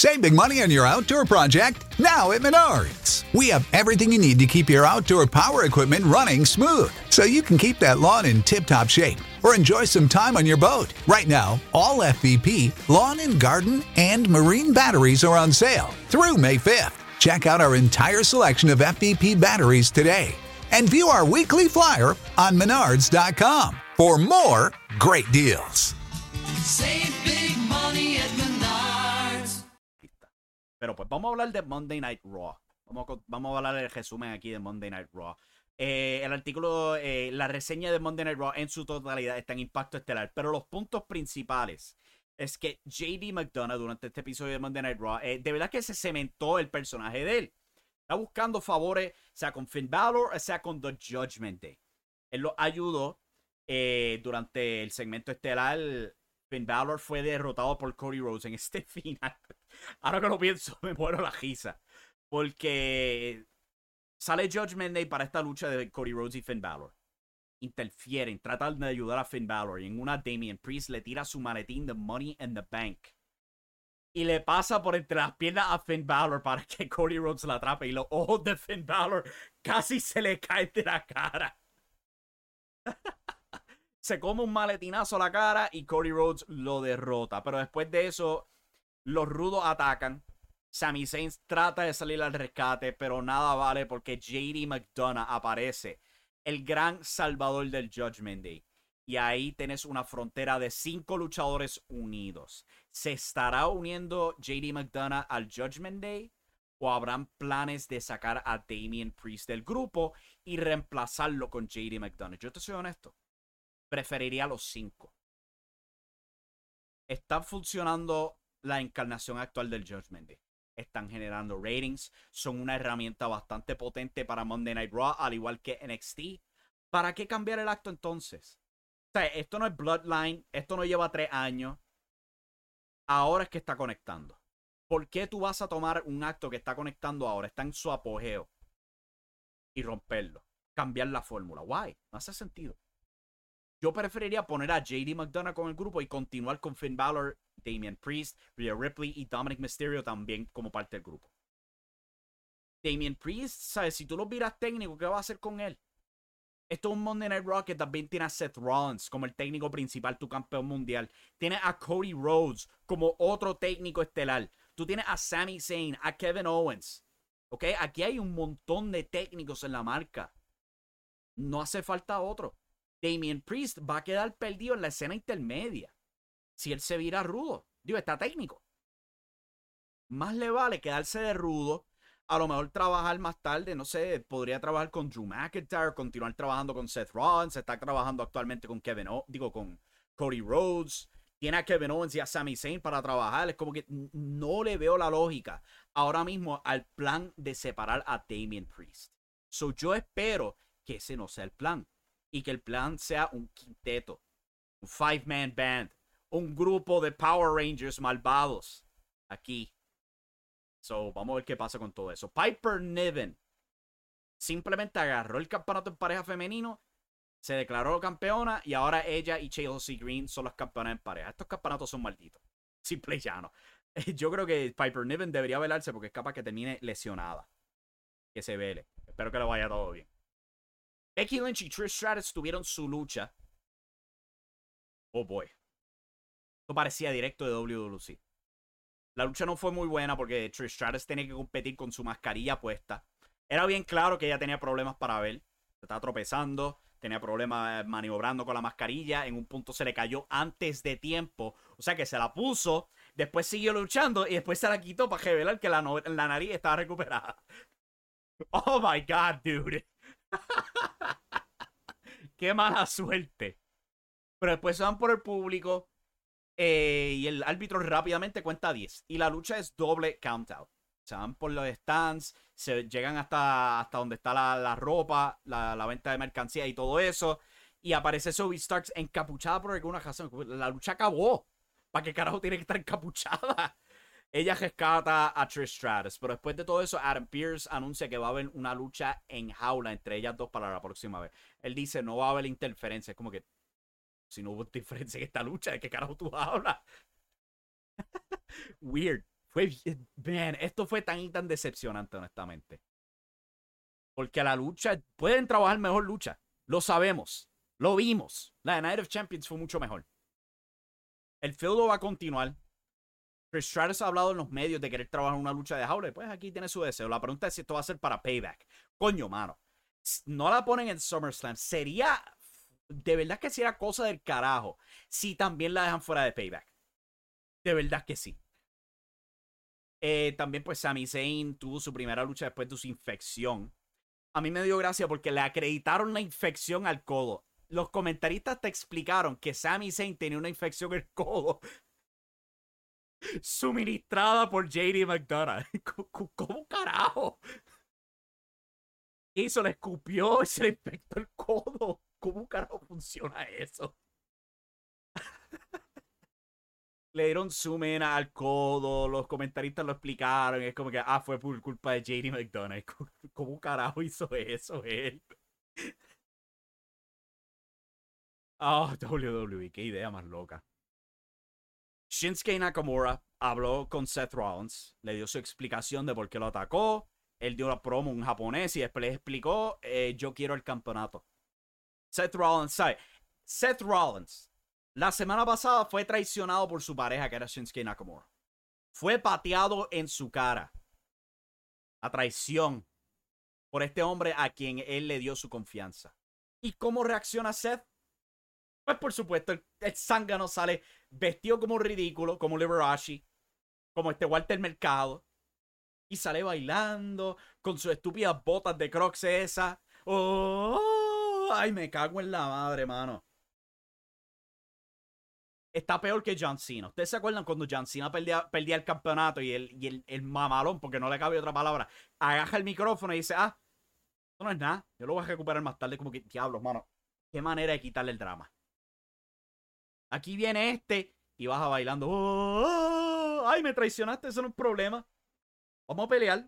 S5: Save big money on your outdoor project now at Menards. We have everything you need to keep your outdoor power equipment running smooth, so you can keep that lawn in tip-top shape or enjoy some time on your boat. Right now, all F V P, lawn and garden, and marine batteries are on sale through May fifth. Check out our entire selection of F V P batteries today and view our weekly flyer on menards dot com for more great deals.
S6: Save big money at Menards.
S3: Pero pues vamos a hablar de Monday Night Raw. Vamos a, vamos a hablar del resumen aquí de Monday Night Raw. Eh, el artículo, eh, la reseña de Monday Night Raw en su totalidad está en Impacto Estelar. Pero los puntos principales es que J D McDonagh durante este episodio de Monday Night Raw, eh, de verdad que se cementó el personaje de él. Está buscando favores, sea con Finn Balor o sea con The Judgment Day. Él lo ayudó eh, durante el segmento estelar. Finn Balor fue derrotado por Cody Rhodes en este final. Ahora que lo pienso, me muero la risa. Porque sale Judgment Day para esta lucha de Cody Rhodes y Finn Balor. Interfieren, tratan de ayudar a Finn Balor. Y en una Damian Priest le tira su maletín de Money in the Bank. Y le pasa por entre las piernas a Finn Balor para que Cody Rhodes la atrape. Y los ojos de Finn Balor casi se le caen de la cara. Se come un maletinazo a la cara y Cody Rhodes lo derrota. Pero después de eso, los rudos atacan. Sami Zayn trata de salir al rescate, pero nada vale porque J D McDonagh aparece. El gran salvador del Judgment Day. Y ahí tenés una frontera de cinco luchadores unidos. ¿Se estará uniendo J D McDonagh al Judgment Day? ¿O habrán planes de sacar a Damian Priest del grupo y reemplazarlo con J D McDonagh? Yo te soy honesto. Preferiría los cinco. Está funcionando la encarnación actual del Judgment Day. Están generando ratings. Son una herramienta bastante potente para Monday Night Raw, al igual que N X T. ¿Para qué cambiar el acto entonces? O sea, esto no es Bloodline. Esto no lleva tres años. Ahora es que está conectando. ¿Por qué tú vas a tomar un acto que está conectando ahora? Está en su apogeo. Y romperlo. Cambiar la fórmula. Why? No hace sentido. Yo preferiría poner a J D McDonagh con el grupo y continuar con Finn Balor, Damian Priest, Rhea Ripley y Dominic Mysterio también como parte del grupo. Damian Priest, ¿sabes? Si tú lo miras técnico, ¿qué va a hacer con él? Esto es un Monday Night Raw que también tiene a Seth Rollins como el técnico principal, tu campeón mundial. Tiene a Cody Rhodes como otro técnico estelar. Tú tienes a Sami Zayn, a Kevin Owens. ¿Ok? Aquí hay un montón de técnicos en la marca. No hace falta otro. Damian Priest va a quedar perdido en la escena intermedia. Si él se vira rudo. Digo, está técnico. Más le vale quedarse de rudo. A lo mejor trabajar más tarde, no sé, podría trabajar con Drew McIntyre, continuar trabajando con Seth Rollins, está trabajando actualmente con Kevin Owens, digo, con Cody Rhodes. Tiene a Kevin Owens y a Sami Zayn para trabajar. Es como que no le veo la lógica ahora mismo al plan de separar a Damian Priest. So yo espero que ese no sea el plan. Y que el plan sea un quinteto. Un five-man band. Un grupo de Power Rangers malvados. Aquí. So, vamos a ver qué pasa con todo eso. Piper Niven simplemente agarró el campeonato en pareja femenino. Se declaró campeona. Y ahora ella y Chelsea Green son las campeonas en pareja. Estos campeonatos son malditos. Simple y llano. Yo creo que Piper Niven debería velarse porque es capaz que termine lesionada. Que se vele. Espero que le vaya todo bien. Becky Lynch y Trish Stratus tuvieron su lucha. Oh boy. Esto parecía directo de W W C. La lucha no fue muy buena porque Trish Stratus tenía que competir con su mascarilla puesta. Era bien claro que ella tenía problemas para ver. Se estaba tropezando. Tenía problemas maniobrando con la mascarilla. En un punto se le cayó antes de tiempo. O sea que se la puso. Después siguió luchando. Y después se la quitó para revelar que la, no la nariz estaba recuperada. Oh my God, dude. Qué mala suerte. Pero después se van por el público. Eh, y el árbitro rápidamente cuenta diez. Y la lucha es doble countout. Se van por los stands. Se llegan hasta, hasta donde está la, la ropa. La, la venta de mercancía y todo eso. Y aparece Zoe Starks encapuchada por alguna razón. La lucha acabó. ¿Para qué carajo tiene que estar encapuchada? Ella rescata a Trish Stratus. Pero después de todo eso, Adam Pearce anuncia que va a haber una lucha en jaula entre ellas dos para la próxima vez. Él dice, no va a haber interferencia. Es como que, si no hubo interferencia en esta lucha, ¿de qué carajo tú hablas? Weird. Fue bien, man, esto fue tan y tan decepcionante, honestamente. Porque la lucha, pueden trabajar mejor lucha. Lo sabemos. Lo vimos. La Night of Champions fue mucho mejor. El feudo va a continuar. Trish Stratus ha hablado en los medios de querer trabajar una lucha de jaula. Pues aquí tiene su deseo. La pregunta es si esto va a ser para Payback. Coño, mano. No la ponen en SummerSlam. Sería... De verdad que sería cosa del carajo si también la dejan fuera de Payback. De verdad que sí. Eh, también pues Sami Zayn tuvo su primera lucha después de su infección. A mí me dio gracia porque le acreditaron la infección al codo. Los comentaristas te explicaron que Sami Zayn tenía una infección en el codo suministrada por J D McDonough. ¿Cómo carajo? Hizo, le escupió y se le infectó el codo. ¿Cómo carajo funciona eso? Le dieron zoom in al codo, los comentaristas lo explicaron. Es como que, ah, fue por culpa de J D McDonough. ¿Cómo carajo hizo eso él? Ah, oh, W W E, qué idea más loca. Shinsuke Nakamura habló con Seth Rollins, le dio su explicación de por qué lo atacó. Él dio la promo en japonés y después les explicó, eh, yo quiero el campeonato. Seth Rollins, ¿sabe? Seth Rollins, la semana pasada fue traicionado por su pareja, que era Shinsuke Nakamura. Fue pateado en su cara. A traición. Por este hombre a quien él le dio su confianza. ¿Y cómo reacciona Seth? Pues por supuesto, el, el zángano sale vestido como ridículo, como Liberace, como este Walter Mercado. Y sale bailando con sus estúpidas botas de Crocs esa. ¡Oh! ¡Ay, me cago en la madre, mano! Está peor que John Cena. ¿Ustedes se acuerdan cuando John Cena perdía, perdía el campeonato y el, y el, el mamalón, porque no le cabe otra palabra, agaja el micrófono y dice, ah, esto no es nada, yo lo voy a recuperar más tarde? Como que, diablos, mano, qué manera de quitarle el drama. Aquí viene este y baja bailando. Oh, oh, ay, me traicionaste, eso no es un problema. Vamos a pelear.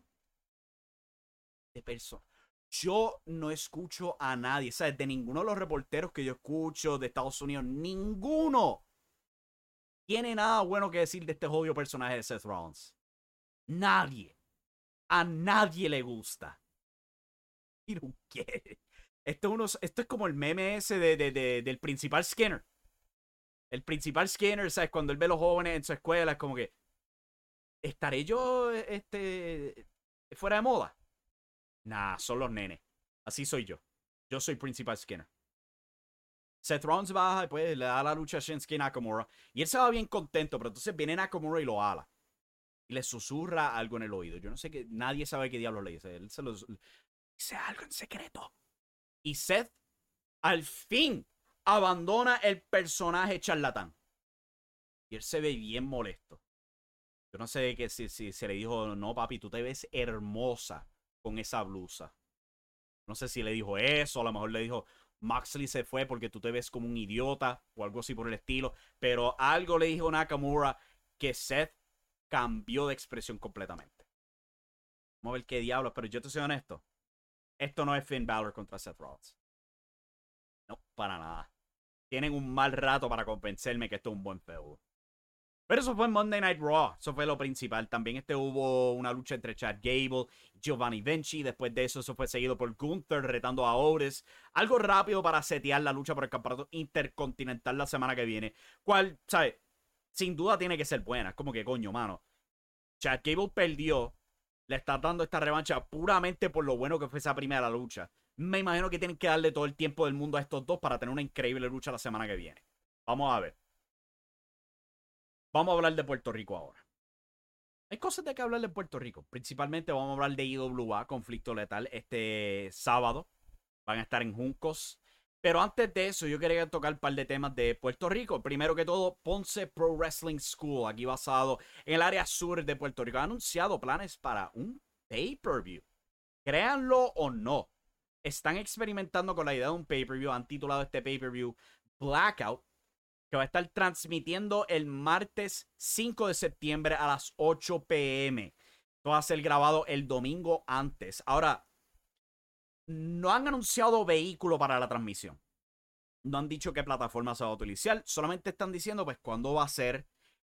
S3: De persona. Yo no escucho a nadie, ¿sabes? De ninguno de los reporteros que yo escucho de Estados Unidos, ninguno tiene nada bueno que decir de este jodido personaje de Seth Rollins. Nadie. A nadie le gusta. ¿Y no qué? Esto, unos, esto es como el meme ese de, de, de, del principal Skinner. El principal Skinner, ¿sabes? Cuando él ve a los jóvenes en su escuela, es como que, ¿estaré yo este, fuera de moda? Nah, son los nenes. Así soy yo. Yo soy principal Skinner. Seth Rollins baja y pues le da la lucha a Shinsuke Nakamura. Y él se va bien contento, pero entonces viene Nakamura y lo ala. Y le susurra algo en el oído. Yo no sé qué, nadie sabe qué diablo le dice. Él se lo dice algo en secreto. Y Seth, al fin, abandona el personaje charlatán. Y él se ve bien molesto. Yo no sé que si, si se le dijo, no papi, tú te ves hermosa con esa blusa. No sé si le dijo eso, a lo mejor le dijo, Moxley se fue porque tú te ves como un idiota o algo así por el estilo. Pero algo le dijo Nakamura que Seth cambió de expresión completamente. Vamos a ver qué diablos, pero yo te soy honesto. Esto no es Finn Balor contra Seth Rollins. No, para nada. Tienen un mal rato para convencerme que esto es un buen feudo. Pero eso fue en Monday Night Raw. Eso fue lo principal. También este hubo una lucha entre Chad Gable y Giovanni Vinci. Después de eso, eso fue seguido por Gunther retando a Otis. Algo rápido para setear la lucha por el campeonato intercontinental la semana que viene. Cual, ¿sabes? Sin duda tiene que ser buena. Es como que, coño, mano. Chad Gable perdió. Le está dando esta revancha puramente por lo bueno que fue esa primera lucha. Me imagino que tienen que darle todo el tiempo del mundo a estos dos para tener una increíble lucha la semana que viene. Vamos a ver. Vamos a hablar de Puerto Rico ahora. Hay cosas de que hablar de Puerto Rico. Principalmente vamos a hablar de I W A, Conflicto Letal, este sábado. Van a estar en Juncos. Pero antes de eso, yo quería tocar un par de temas de Puerto Rico. Primero que todo, Ponce Pro Wrestling School, aquí basado en el área sur de Puerto Rico, ha anunciado planes para un pay-per-view. Créanlo o no, están experimentando con la idea de un pay-per-view. Han titulado este pay-per-view Blackout, que va a estar transmitiendo el martes cinco de septiembre a las ocho p m Esto va a ser grabado el domingo antes. Ahora, no han anunciado vehículo para la transmisión. No han dicho qué plataforma se va a utilizar. Solamente están diciendo pues cuándo va a ser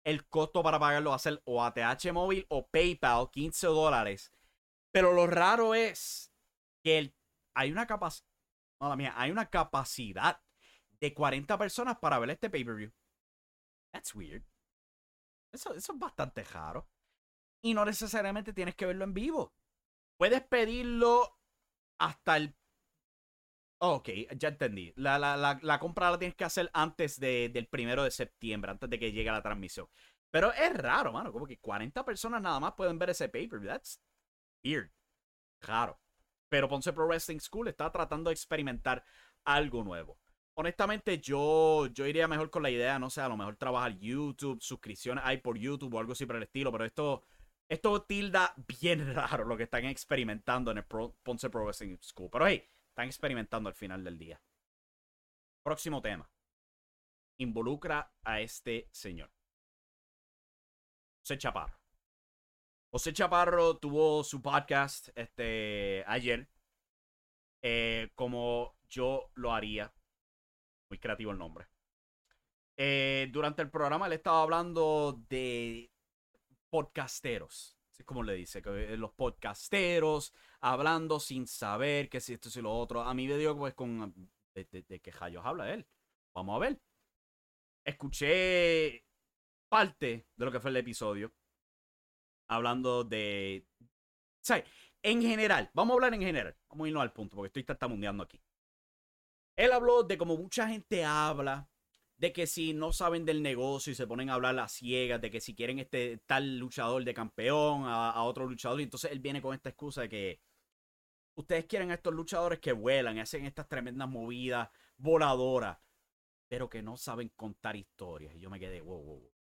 S3: el costo para pagarlo va a ser o A T H móvil o PayPal, quince dólares. Pero lo raro es que el, hay una capacidad, no, mía, hay una capacidad de cuarenta personas para ver este pay-per-view. That's weird. Eso, eso es bastante raro. Y no necesariamente tienes que verlo en vivo. Puedes pedirlo hasta el... Oh, ok, ya entendí. La, la, la, la compra la tienes que hacer antes de, del primero de septiembre, antes de que llegue la transmisión. Pero es raro, mano. Como que cuarenta personas nada más pueden ver ese pay-per-view. That's weird. Raro. Pero Ponce Pro Wrestling School está tratando de experimentar algo nuevo. Honestamente, yo, yo iría mejor con la idea, no sé, a lo mejor trabajar YouTube, suscripciones hay por YouTube o algo así por el estilo, pero esto, esto tilda bien raro lo que están experimentando en el Pro, Ponce Pro Wrestling School. Pero hey, están experimentando al final del día. Próximo tema. Involucra a este señor. José Chaparro. José Chaparro tuvo su podcast este, ayer. Eh, como yo lo haría. Muy creativo el nombre. Eh, durante el programa él estaba hablando de podcasteros. Así es como le dice. Que los podcasteros hablando sin saber que si esto y lo otro. A mí me dio pues con... ¿De, de, de qué rayos habla él? Vamos a ver. Escuché parte de lo que fue el episodio. Hablando de... O sea, en general. Vamos a hablar en general. Vamos a irnos al punto porque estoy tartamudeando aquí. Él habló de cómo mucha gente habla, de que si no saben del negocio y se ponen a hablar a ciegas, de que si quieren este tal luchador de campeón a, a otro luchador, y entonces él viene con esta excusa de que ustedes quieren a estos luchadores que vuelan y hacen estas tremendas movidas voladoras, pero que no saben contar historias. Y yo me quedé, wow, wow, wow.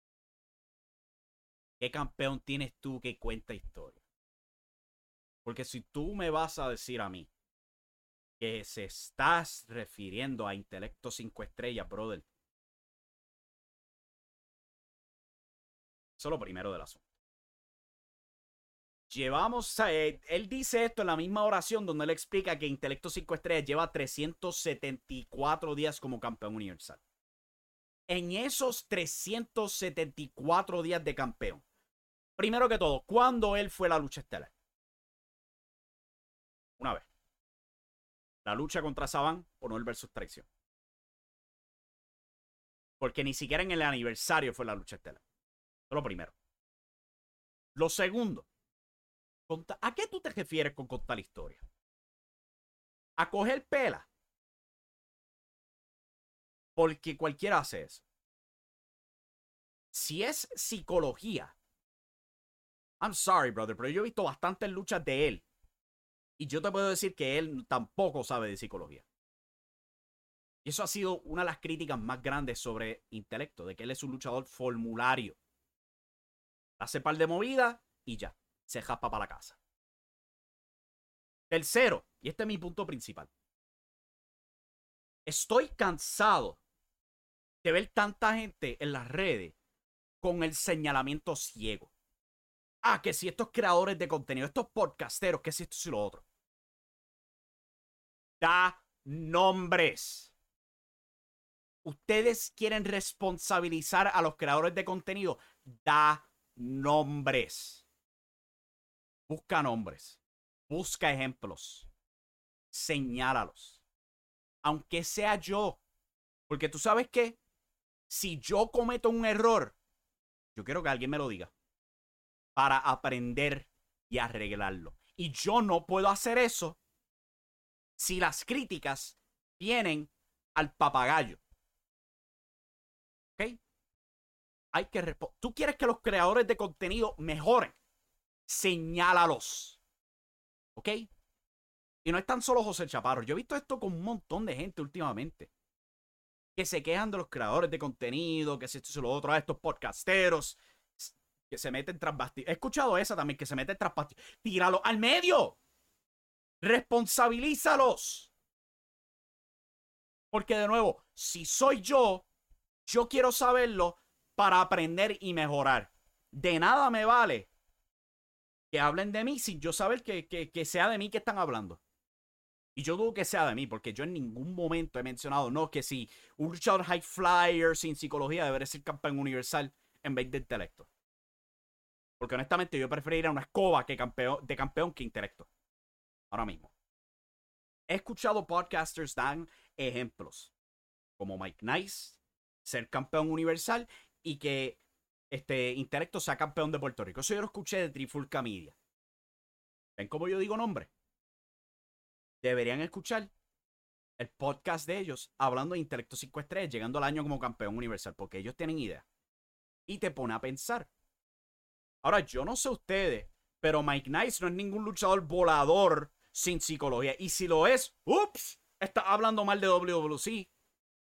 S3: ¿Qué campeón tienes tú que cuenta historias? Porque si tú me vas a decir a mí que se estás refiriendo a intelecto cinco estrellas, brother. Eso es lo primero del asunto. Llevamos, eh, él dice esto en la misma oración donde él explica que intelecto cinco estrellas lleva trescientos setenta y cuatro días como campeón universal. En esos trescientos setenta y cuatro días de campeón, primero que todo, ¿cuándo él fue la lucha estelar? Una vez. La lucha contra Saban o Noel versus Traición. Porque ni siquiera en el aniversario fue la lucha estelar. Eso es lo primero. Lo segundo. ¿A qué tú te refieres con contar la historia? ¿A coger pela? Porque cualquiera hace eso. Si es psicología. I'm sorry, brother, pero yo he visto bastantes luchas de él. Y yo te puedo decir que él tampoco sabe de psicología. Y eso ha sido una de las críticas más grandes sobre intelecto, de que él es un luchador formulario. Hace par de movidas y ya, se japa para la casa. Tercero, y este es mi punto principal. Estoy cansado de ver tanta gente en las redes con el señalamiento ciego. Ah, que si estos creadores de contenido, estos podcasteros, que si esto y lo otro. Da nombres. Ustedes quieren responsabilizar a los creadores de contenido. Da nombres. Busca nombres. Busca ejemplos. Señálalos. Aunque sea yo. Porque tú sabes que si yo cometo un error, yo quiero que alguien me lo diga. Para aprender y arreglarlo. Y yo no puedo hacer eso si las críticas vienen al papagayo. ¿Ok? Hay que responder. Tú quieres que los creadores de contenido mejoren. Señálalos. ¿Ok? Y no es tan solo José Chaparro. Yo he visto esto con un montón de gente últimamente. Que se quejan de los creadores de contenido. Que si esto y lo otro. A estos podcasteros. Que se meten tras bastidores. He escuchado esa también. Que se meten tras bastidores. Tíralo al medio. Responsabilízalos. Porque de nuevo, si soy yo, yo quiero saberlo para aprender y mejorar. De nada me vale que hablen de mí sin yo saber que, que, que sea de mí que están hablando. Y yo dudo que sea de mí, porque yo en ningún momento he mencionado, no, que si un luchador high flyer sin psicología debería ser campeón universal. en vez de intelecto. Porque honestamente yo preferiría una escoba que campeón, de campeón que intelecto. Ahora mismo. He escuchado podcasters dan ejemplos. Como Mike Nice, ser campeón universal y que este intelecto sea campeón de Puerto Rico. Eso yo lo escuché de Trifulca Media. ¿Ven cómo yo digo nombre? Deberían escuchar el podcast de ellos hablando de intelecto cinco estrellas, llegando al año como campeón universal, porque ellos tienen idea. Y te pone a pensar. Ahora, yo no sé ustedes, pero Mike Nice no es ningún luchador volador sin psicología. Y si lo es, ups, está hablando mal de W W C.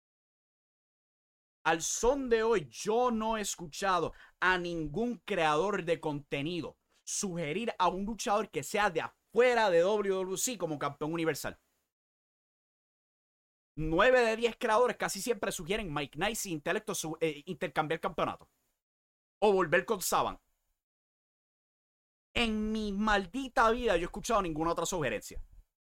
S3: Al son de hoy, yo no he escuchado a ningún creador de contenido sugerir a un luchador que sea de afuera de W W C como campeón universal. nueve de diez creadores casi siempre sugieren Mike Nice y intelecto su, eh, intercambiar campeonato. O volver con Saban. En mi maldita vida yo he escuchado ninguna otra sugerencia.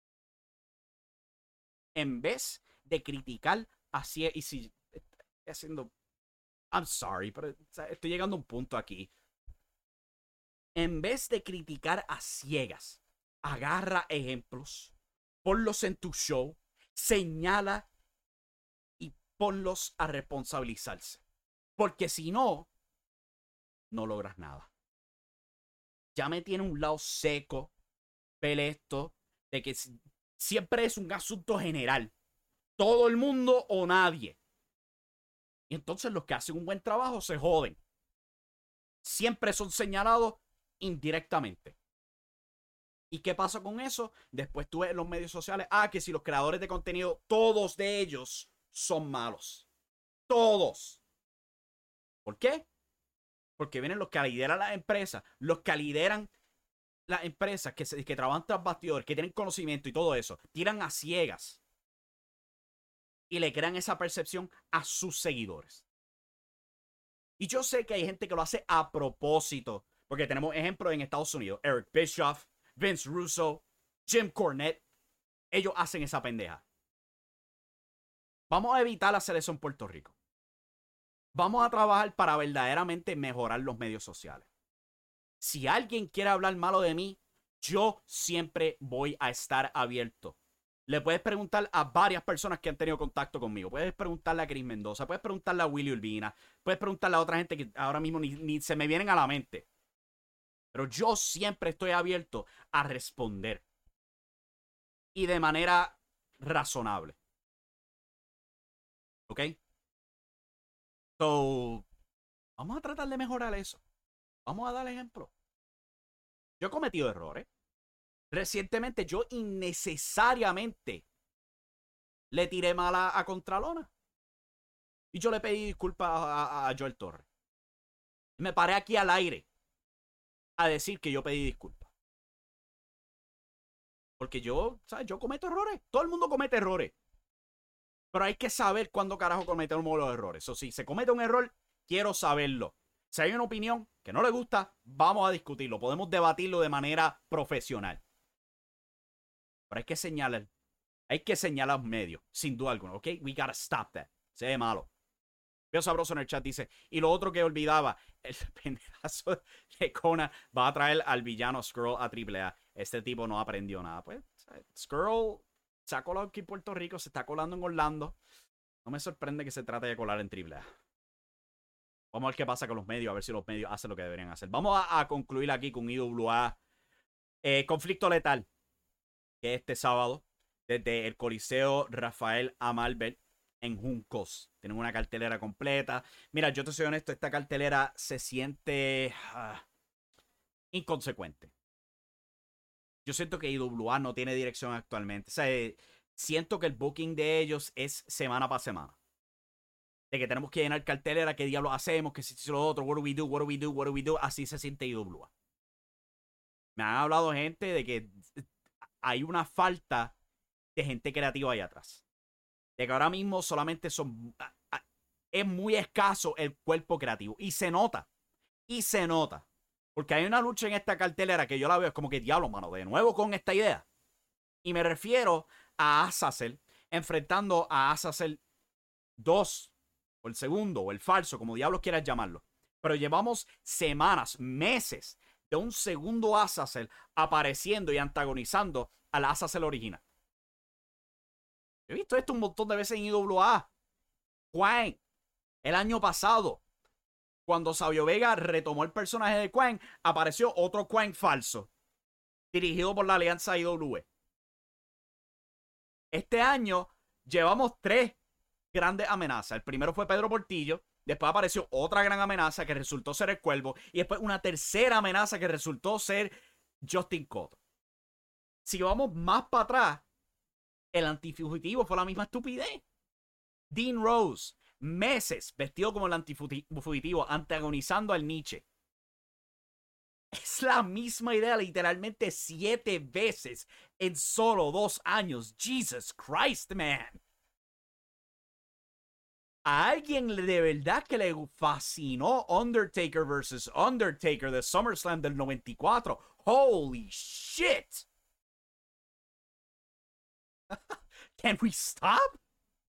S3: En vez de criticar así, y si estoy haciendo, I'm sorry, pero estoy llegando a un punto aquí. En vez de criticar a ciegas, agarra ejemplos, ponlos en tu show, señala y ponlos a responsabilizarse. Porque si no, no logras nada. Ya me tiene un lado seco, pelesto, de que siempre es un asunto general. Todo el mundo o nadie. Y entonces los que hacen un buen trabajo se joden. Siempre son señalados indirectamente. ¿Y qué pasa con eso? Después tú ves en los medios sociales, ah, que si los creadores de contenido, todos de ellos son malos. Todos. ¿Por qué? Porque vienen los que lideran las empresas, los que lideran las empresas que, se, que trabajan tras bastidores, que tienen conocimiento y todo eso, tiran a ciegas y le crean esa percepción a sus seguidores. Y yo sé que hay gente que lo hace a propósito, porque tenemos ejemplos en Estados Unidos, Eric Bischoff, Vince Russo, Jim Cornette, ellos hacen esa pendeja. Vamos a evitar hacer eso en Puerto Rico. Vamos a trabajar para verdaderamente mejorar los medios sociales. Si alguien quiere hablar malo de mí, yo siempre voy a estar abierto. Le puedes preguntar a varias personas que han tenido contacto conmigo. Puedes preguntarle a Chris Mendoza, puedes preguntarle a Willy Urbina, puedes preguntarle a otra gente que ahora mismo ni, ni se me vienen a la mente. Pero yo siempre estoy abierto a responder. Y de manera razonable. ¿Ok? So, vamos a tratar de mejorar eso. Vamos a dar ejemplo. Yo he cometido errores. Recientemente yo innecesariamente le tiré mal a, a Contralona. Y yo le pedí disculpas a, a, a Joel Torres. Me paré aquí al aire a decir que yo pedí disculpas. Porque yo, ¿sabes? Yo cometo errores. Todo el mundo comete errores. Pero hay que saber cuándo carajo cometemos los errores. Eso sí, se comete un error, quiero saberlo. Si hay una opinión que no le gusta, vamos a discutirlo. Podemos debatirlo de manera profesional. Pero hay que señalar. Hay que señalar medios, sin duda alguna. ¿Ok? We gotta stop that. Se ve malo. Veo Sabroso en el chat dice, y lo otro que olvidaba, el pendejazo de Conan va a traer al villano Skrull a triple A. Este tipo no aprendió nada. Pues, Skrull se ha colado aquí en Puerto Rico, se está colando en Orlando. No me sorprende que se trate de colar en triple A. Vamos a ver qué pasa con los medios, a ver si los medios hacen lo que deberían hacer. Vamos a, a concluir aquí con I W A. Eh, conflicto letal. Que este sábado, desde el Coliseo Rafael Amalbert en Juncos. Tienen una cartelera completa. Mira, yo te soy honesto, esta cartelera se siente uh, inconsecuente. Yo siento que I W A no tiene dirección actualmente. O sea, eh, siento que el booking de ellos es semana para semana. De que tenemos que llenar cartelera, qué diablos hacemos, qué si lo otro, what do we do, what do we do, what do we do. Así se siente I W A. Me han hablado gente de que hay una falta de gente creativa ahí atrás. De que ahora mismo solamente son... Es muy escaso el cuerpo creativo. Y se nota. Y se nota. Porque hay una lucha en esta cartelera que yo la veo, es como que diablo, mano, de nuevo con esta idea. Y me refiero a Azazel enfrentando a Azazel dos, o el segundo, o el falso, como diablos quieras llamarlo. Pero llevamos semanas, meses de un segundo Azazel apareciendo y antagonizando al Azazel original. He visto esto un montón de veces en I W A. Kwang, el año pasado, cuando Savio Vega retomó el personaje de Kwang, apareció otro Kwang falso, dirigido por la alianza I W E. Este año llevamos tres grandes amenazas. El primero fue Pedro Portillo, después apareció otra gran amenaza que resultó ser el Cuervo, y después una tercera amenaza que resultó ser Justin Cotto. Si vamos más para atrás, el antifugitivo fue la misma estupidez. Dean Rose, meses vestido como el antifugitivo, antagonizando al Nietzsche. Es la misma idea literalmente siete veces en solo dos años. Jesus Christ, man. A alguien de verdad que le fascinó Undertaker versus Undertaker de SummerSlam del noventa y cuatro. Holy shit. Can we stop?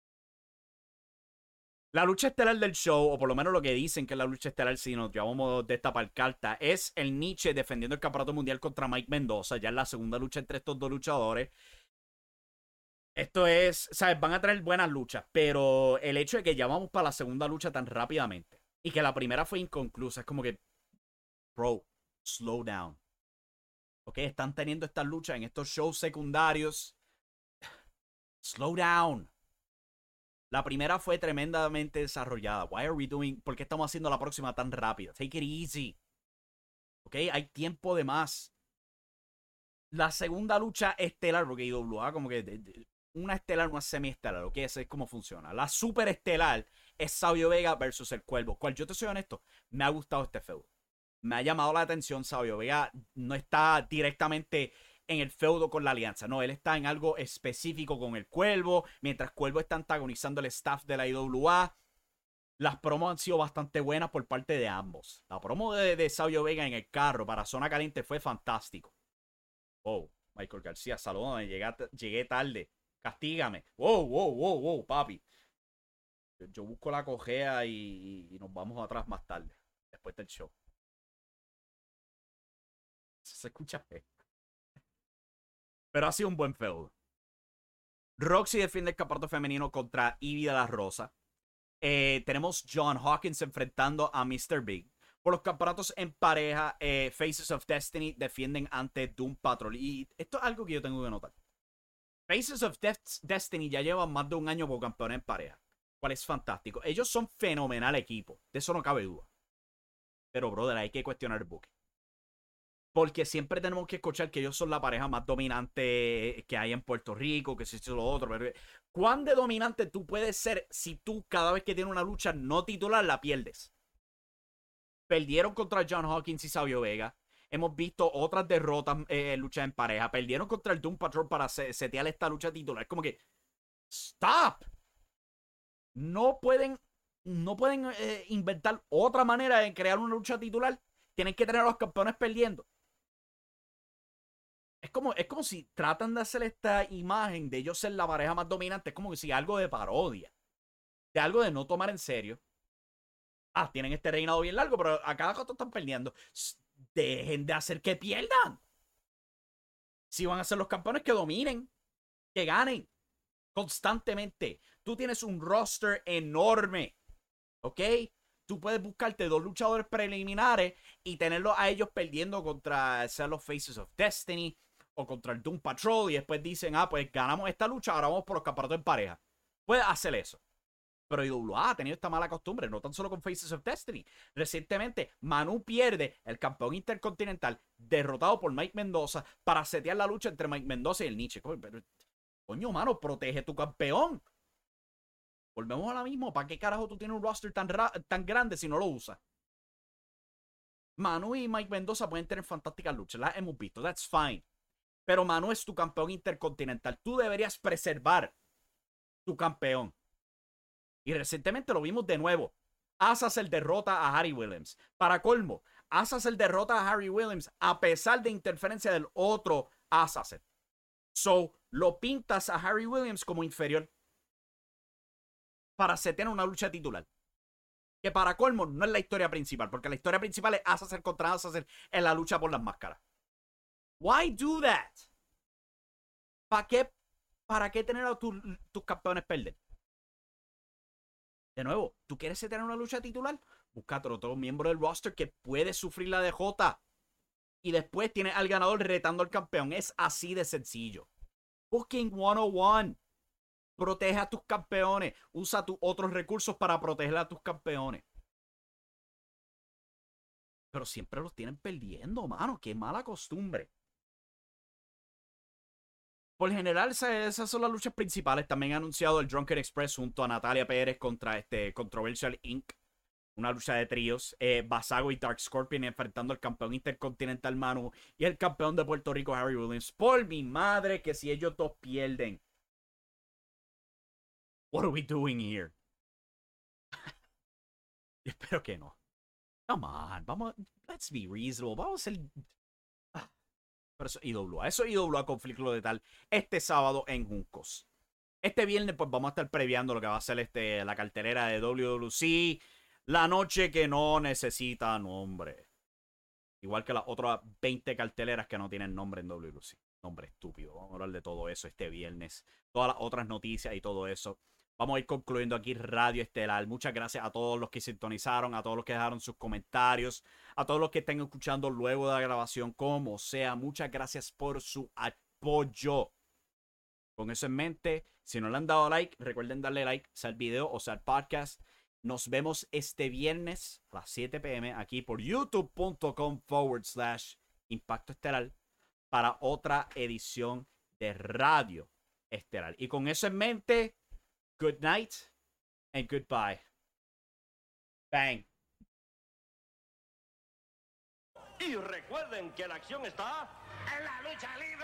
S3: La lucha estelar del show, o por lo menos lo que dicen que es la lucha estelar, si nos llevamos de esta carta, es el Nietzsche defendiendo el campeonato mundial contra Mike Mendoza. Ya es la segunda lucha entre estos dos luchadores. Esto es, ¿sabes? Van a traer buenas luchas, pero el hecho de que ya vamos para la segunda lucha tan rápidamente y que la primera fue inconclusa, es como que, bro, slow down. Ok, están teniendo estas luchas en estos shows secundarios. Slow down. La primera fue tremendamente desarrollada. Why are we doing? ¿Por qué estamos haciendo la próxima tan rápida? Take it easy. Ok, hay tiempo de más. La segunda lucha estelar, porque I W A como que de, de, una estelar, una semi-estelar, ok, esa es cómo funciona. La super estelar es Savio Vega versus el Cuervo. Cual yo te soy honesto, me ha gustado este feudo. Me ha llamado la atención. Savio Vega no está directamente en el feudo con la alianza. No, él está en algo específico con el Cuervo, mientras Cuervo está antagonizando el staff de la I W A. Las promos han sido bastante buenas por parte de ambos. La promo de, de Savio Vega en el carro para Zona Caliente fue fantástico. Oh, Michael García, saludame, llegué, llegué tarde. Castígame. Wow, wow, wow, wow, papi. Yo, yo busco la cojea y, y nos vamos atrás más tarde, después del show. Se escucha feo. Pero ha sido un buen feudo. Roxy defiende el campeonato femenino contra Ivy de la Rosa. Eh, tenemos John Hawkins enfrentando a mister Big. Por los campeonatos en pareja, eh, Faces of Destiny defienden ante Doom Patrol. Y esto es algo que yo tengo que notar. Faces of De Destiny ya llevan más de un año como campeones en pareja, cual es fantástico. Ellos son fenomenal equipo, de eso no cabe duda. Pero, brother, hay que cuestionar el booking. Porque siempre tenemos que escuchar que ellos son la pareja más dominante que hay en Puerto Rico, que si esto lo otro. Pero ¿cuán de dominante tú puedes ser si tú cada vez que tienes una lucha no titular la pierdes? Perdieron contra John Hawkins y Savio Vega. Hemos visto otras derrotas eh, en luchas en pareja. Perdieron contra el Doom Patrol para setear esta lucha titular. Es como que, ¡stop! No pueden, no pueden eh, inventar otra manera de crear una lucha titular. Tienen que tener a los campeones perdiendo. Es como, es como si tratan de hacer esta imagen de ellos ser la pareja más dominante. Es como si algo de parodia. De algo de no tomar en serio. Ah, tienen este reinado bien largo, pero a cada rato están perdiendo. Dejen de hacer que pierdan. Si van a ser los campeones, que dominen. Que ganen. Constantemente. Tú tienes un roster enorme. ¿Ok? Tú puedes buscarte dos luchadores preliminares y tenerlos a ellos perdiendo contra ser los Faces of Destiny o contra el Doom Patrol, y después dicen, ah, pues ganamos esta lucha, ahora vamos por los campeonatos en pareja. Puedes hacer eso. Pero I W A ha tenido esta mala costumbre, no tan solo con Faces of Destiny. Recientemente, Manu pierde el campeón intercontinental derrotado por Mike Mendoza para setear la lucha entre Mike Mendoza y el Nietzsche. Coño, mano, protege tu campeón. Volvemos a la misma. ¿Para qué carajo tú tienes un roster tan, tan grande si no lo usas? Manu y Mike Mendoza pueden tener fantásticas luchas. Las hemos visto. That's fine. Pero Manu es tu campeón intercontinental. Tú deberías preservar tu campeón. Y recientemente lo vimos de nuevo. Azazel derrota a Harry Williams. Para colmo, Azazel derrota a Harry Williams a pesar de interferencia del otro Azazel. So, lo pintas a Harry Williams como inferior para setear una lucha titular. Que para colmo no es la historia principal, porque la historia principal es Azazel contra Azazel en la lucha por las máscaras. Why do that? ¿Para qué, para qué tener a tus, tus campeones perder? De nuevo, ¿tú quieres tener una lucha titular? Búscate otro miembro del roster que puede sufrir la D J. Y después tienes al ganador retando al campeón. Es así de sencillo. Booking ciento uno. Protege a tus campeones. Usa tus otros recursos para proteger a tus campeones. Pero siempre los tienen perdiendo, mano. Qué mala costumbre. Por general, esas son las luchas principales. También ha anunciado el Drunken Express junto a Natalia Pérez contra este Controversial incorporated. Una lucha de tríos. Eh, Basago y Dark Scorpion enfrentando al campeón intercontinental Manu y el campeón de Puerto Rico Harry Williams. Por mi madre, que si ellos dos pierden. What are we doing here? Espero que no. Come on, vamos. Let's be reasonable. Vamos a ser. Pero eso es I W A. Eso es I W A Conflicto Letal este sábado en Juncos. Este viernes, pues vamos a estar previando lo que va a ser este, la cartelera de W W C. La noche que no necesita nombre. Igual que las otras veinte carteleras que no tienen nombre en W W C. Nombre estúpido. Vamos a hablar de todo eso este viernes. Todas las otras noticias y todo eso. Vamos a ir concluyendo aquí Radio Estelar. Muchas gracias a todos los que sintonizaron, a todos los que dejaron sus comentarios, a todos los que estén escuchando luego de la grabación, como sea. Muchas gracias por su apoyo. Con eso en mente, si no le han dado like, recuerden darle like, sea el video o sea el podcast. Nos vemos este viernes a las siete p m aquí por youtube.com forward slash Impacto Estelar para otra edición de Radio Estelar. Y con eso en mente, good night and goodbye. Bang.
S7: Y recuerden que la acción está en la lucha libre.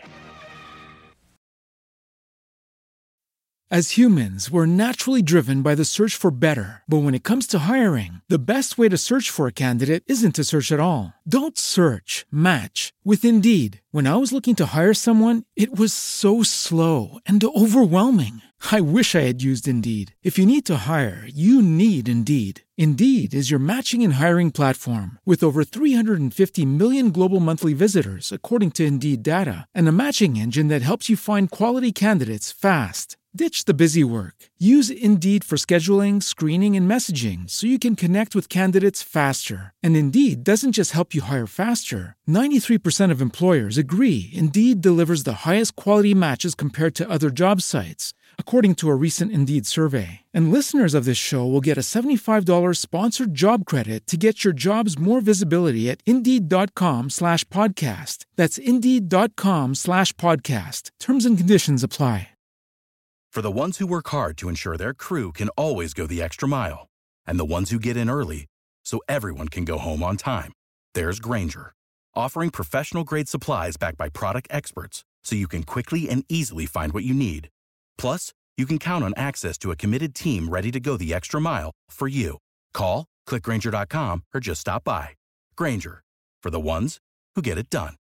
S1: As humans, we're naturally driven by the search for better. But when it comes to hiring, the best way to search for a candidate isn't to search at all. Don't search, match with Indeed. When I was looking to hire someone, it was so slow and overwhelming. I wish I had used Indeed. If you need to hire, you need Indeed. Indeed is your matching and hiring platform with over three hundred fifty million global monthly visitors, according to Indeed data, and a matching engine that helps you find quality candidates fast. Ditch the busy work. Use Indeed for scheduling, screening, and messaging so you can connect with candidates faster. And Indeed doesn't just help you hire faster. ninety-three percent of employers agree Indeed delivers the highest quality matches compared to other job sites, according to a recent Indeed survey. And listeners of this show will get a seventy-five dollars sponsored job credit to get your jobs more visibility at Indeed.com slash podcast. That's Indeed.com slash podcast. Terms and conditions apply.
S8: For the ones who work hard to ensure their crew can always go the extra mile, and the ones who get in early so everyone can go home on time, there's Grainger, offering professional-grade supplies backed by product experts so you can quickly and easily find what you need. Plus, you can count on access to a committed team ready to go the extra mile for you. Call, click Grainger dot com, or just stop by. Grainger, for the ones who get it done.